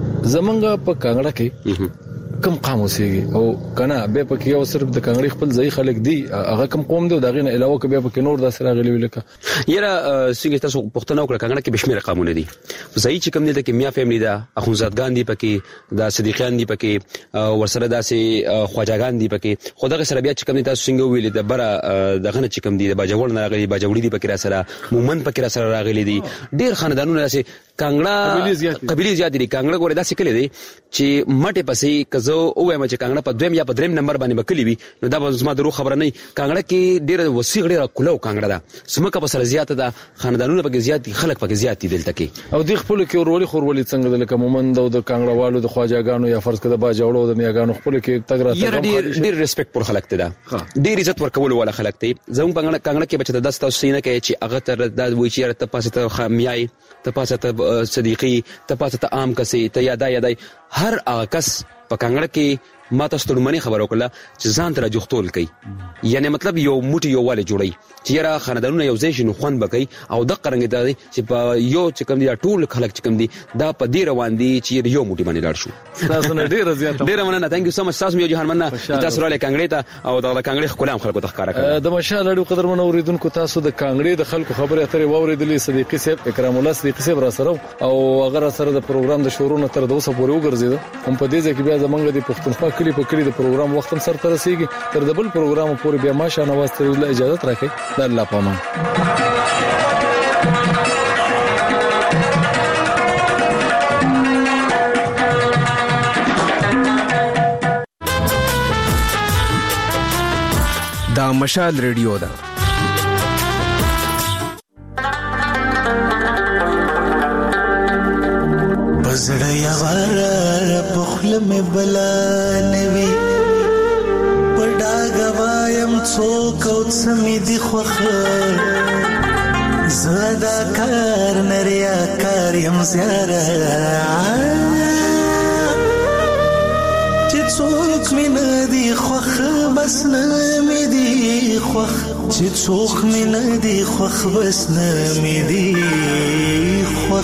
Speaker 2: زمونږ په کانګړه کې کم قام اوسېږي او کنه به پکې یو صرف د کانګړي خپل ځای خلک دی هغه کم قوم دی دغه نه علاوه کې به پکې نور د سره غلي ولیکه.
Speaker 3: یره څنګه تاسو پښتنه وکړه کانګړه کې بشمیر قامونه دي. ځای چې کم دي د کیمیا فیملی ده اخونزادګان دي پکې د صدیقیان دي پکې ورسره داسې خواجاګان دي پکې خدای سره بیا چې کم دي تاسو څنګه ویل د بره دغه چې کم دي د باجوړ نه راغلي باجوړي دي پکې را سره مومن پکې را سره راغلي دي ډیر خاندانونه داسې کانګړه قبيله زیات دي. کانګړه ګوره داسې کلی دی چې مټه پسې کزو او وایم چې کانګړه په دویم یا په دریم نمبر باندې بکلی وي نو دا به زما درو خبره نه. کانګړه کې ډیر وسیع ډیر کولو کانګړه ده سمکه په سره زیات ده خاندانونه پکې زیات دي خلک پکې زیات دي دلته کې.
Speaker 2: او د خپل کې ورولي خورولي څنګه د لکه مومند او د کانګړه والو د خواجاګانو یا فرض کده باجوړو د میاګانو خپل کې تګ راته
Speaker 3: ډیر ډیر ریسپیکټ پر خلک ته ده ډیر عزت ورکول ولا خلک ته. زموږ په کانګړه کې بچته داسته سینه کې چې هغه تر د وی چې ته پاسه ته خامیای ته پاسه ته صدیقي ته پاسه ته عام کسي ته یادا یادای هر هغه کس په کانګړه کې ما تاسو ته لمنې خبر وکړه چې ځان ته جوختول کوي یعنی مطلب یو موټي یو والي جوړي چې را خاندانونه یو ځای شنو خوان بکای او د قرنګ د چې په یو چې کوم دي ټول خلک چې کوم دي دا په دې روان دي چې یو موټي باندې لاړ شو.
Speaker 2: تاسو نه ډیر زیات
Speaker 3: ډیر مننه ثانک یو سو مچ تاسو یو جهان مننه تاسو رااله کانګړې ته او د کانګړې خلکو خلکو ته ښکارا کړ.
Speaker 2: د مشال اړو قدر من اوریدونکو تاسو د کانګړې د خلکو خبره اترې ووریدلې صدیقي صاحب اکرام الله صدیقي صاحب را سره او هغه سره د پروګرام د شروع نه تر دوسه پورې وګرځیدو هم په دې ځکه بیا زمونږ د پښتونخوا کلی په کلی د پروګرام وخت هم سره تر رسیدي تر د بل پروګرام پورې بیا ماشه نواز ته اجازه راکړي د الله پامان.
Speaker 17: دا مشال ریډیو ده
Speaker 6: بزړه یوار په خله مې بلا نوي پډا غوایم څوک او څه مې دی خوخه زدا کار نریا کار یم زیاره چې څوک مې نه دی خوخه بس نه مې دی خوخ چې څوک مې نه دی خوخ بس نه مې دی خوخ.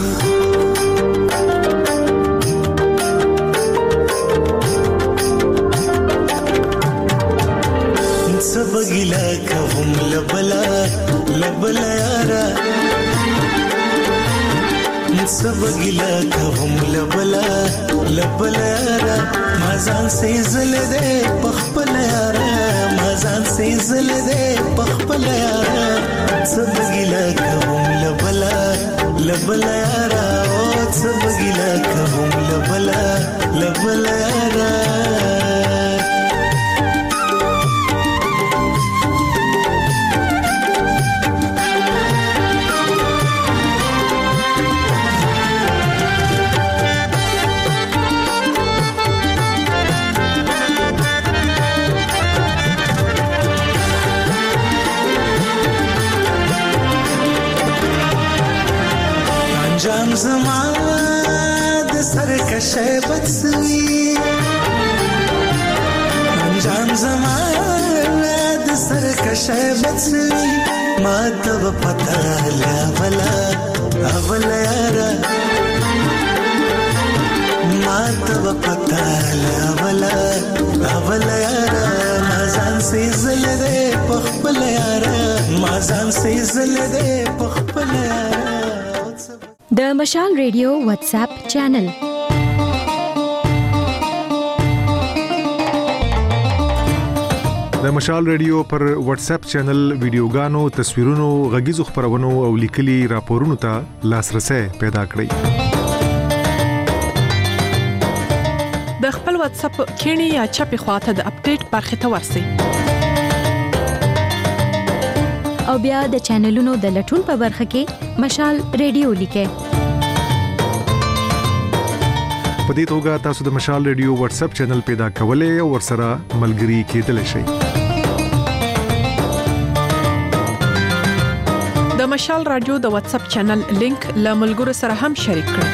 Speaker 6: سبگیلا کوم لبلا لبلا یارا سبگیلا کوم لبلا لبلا یارا مازان سیزل دې پخپل یارا مازان سیزل دې پخپل یارا سبګیلا کوم لبلا لبلا یارا او سبګیلا کوم لبلا لبلا یارا جام زمان د سرکشه بڅوي جام زمان د سرکشه بڅوي ما ته پتا لا ولا اولا یارا ما ته پتا لا ولا اولا یارا مازان سیزل دې پخپل یارا مازان سیزل دې پخپل یارا
Speaker 18: د مشال ریډیو واتس اپ چینل
Speaker 19: د مشال ریډیو پر واتس اپ چینل ویډیوګانو تصویرونو غږیزو خبرونو او لیکلي راپورونو ته لاسرسي پیدا
Speaker 20: کړئ د خپل واتس اپ کینی یا چپی خواته د اپډیټ برخه ته ورسئ
Speaker 18: او بیا د چینلونو د لټون په برخه کې مشال ریډیو لیکه
Speaker 19: په دې توګه تاسو د مشال ریډیو واتس اپ چینل پیدا کولای او ورسره ملګري کېدلی شئ
Speaker 20: د مشال رادیو د واتس اپ چینل لینک له ملګرو سره هم شریک کړئ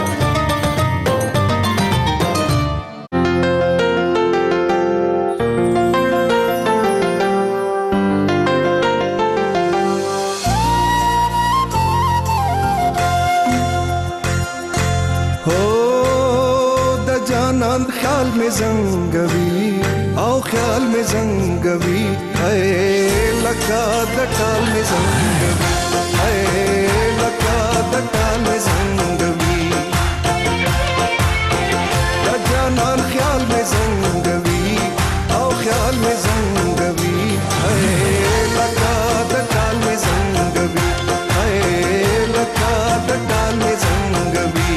Speaker 6: خیال میں زنگوی او خیال میں زنگوی اے لکا دٹال میں زنگوی اے لکا دٹال میں زنگوی جانان خیال میں زنگوی او خیال میں زنگوی اے لکا دٹال میں زنگوی اے لکا دٹال میں زنگوی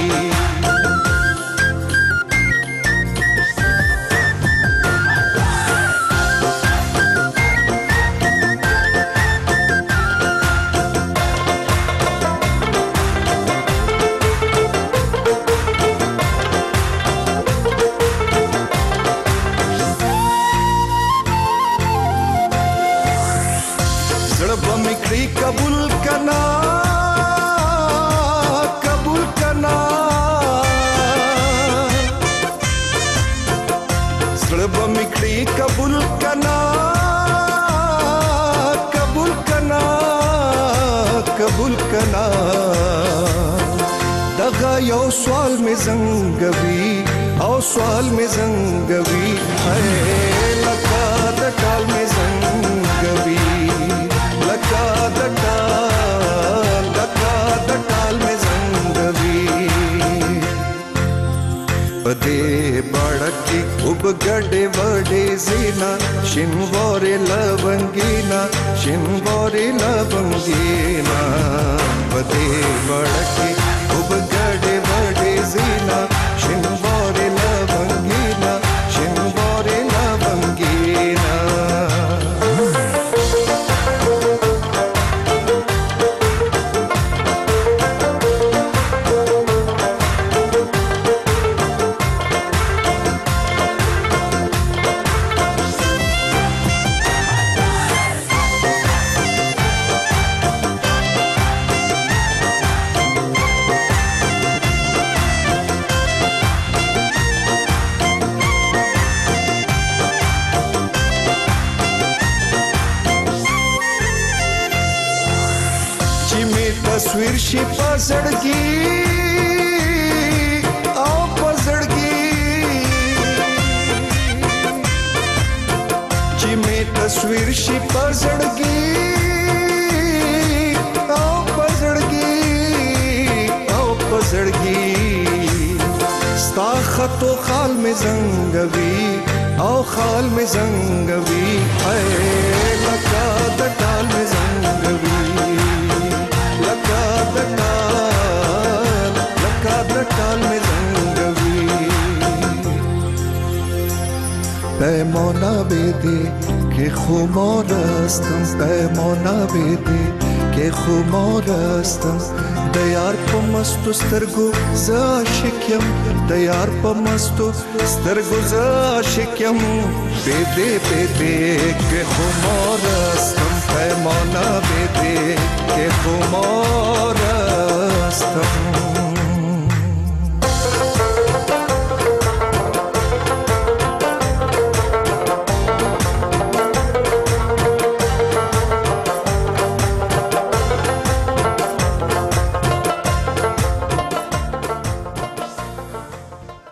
Speaker 6: قبول کرنا قبول کرنا سرب مکڑی قبول کرنا قبول کرنا قبول کرنا دغا یو سوال میں زنگوی او سوال میں زنگوی ہے لکا دٹال میں زنگوی لکا دٹال لکا دٹال میں زنگوی پدے بڑکی اب گڑے وڑے زینا شنوارے لونگینا شنوارے لونگینا پدے بڑکی اب گڑے وڑے زینا شنوارے لونگینا شنوارے لونگینا تصویر شي پزړګي او پزړګي چې می تصویر شي پزړګي او پزړګي او پزړګي ستا
Speaker 21: خط و خال می زنګوي او خال می زنګوي اے لکه د ټال می زنګوي لکه د ټال لکه د ټال می زنګوي پیمانه بده که خمار هستم پیمانه بده که خمار هستم د یار په مستو سترګو ز عاشق یم د یار په مستو سترګو ز عاشق یم بده بده که خمار هستم پیمانه بده که خمار هستم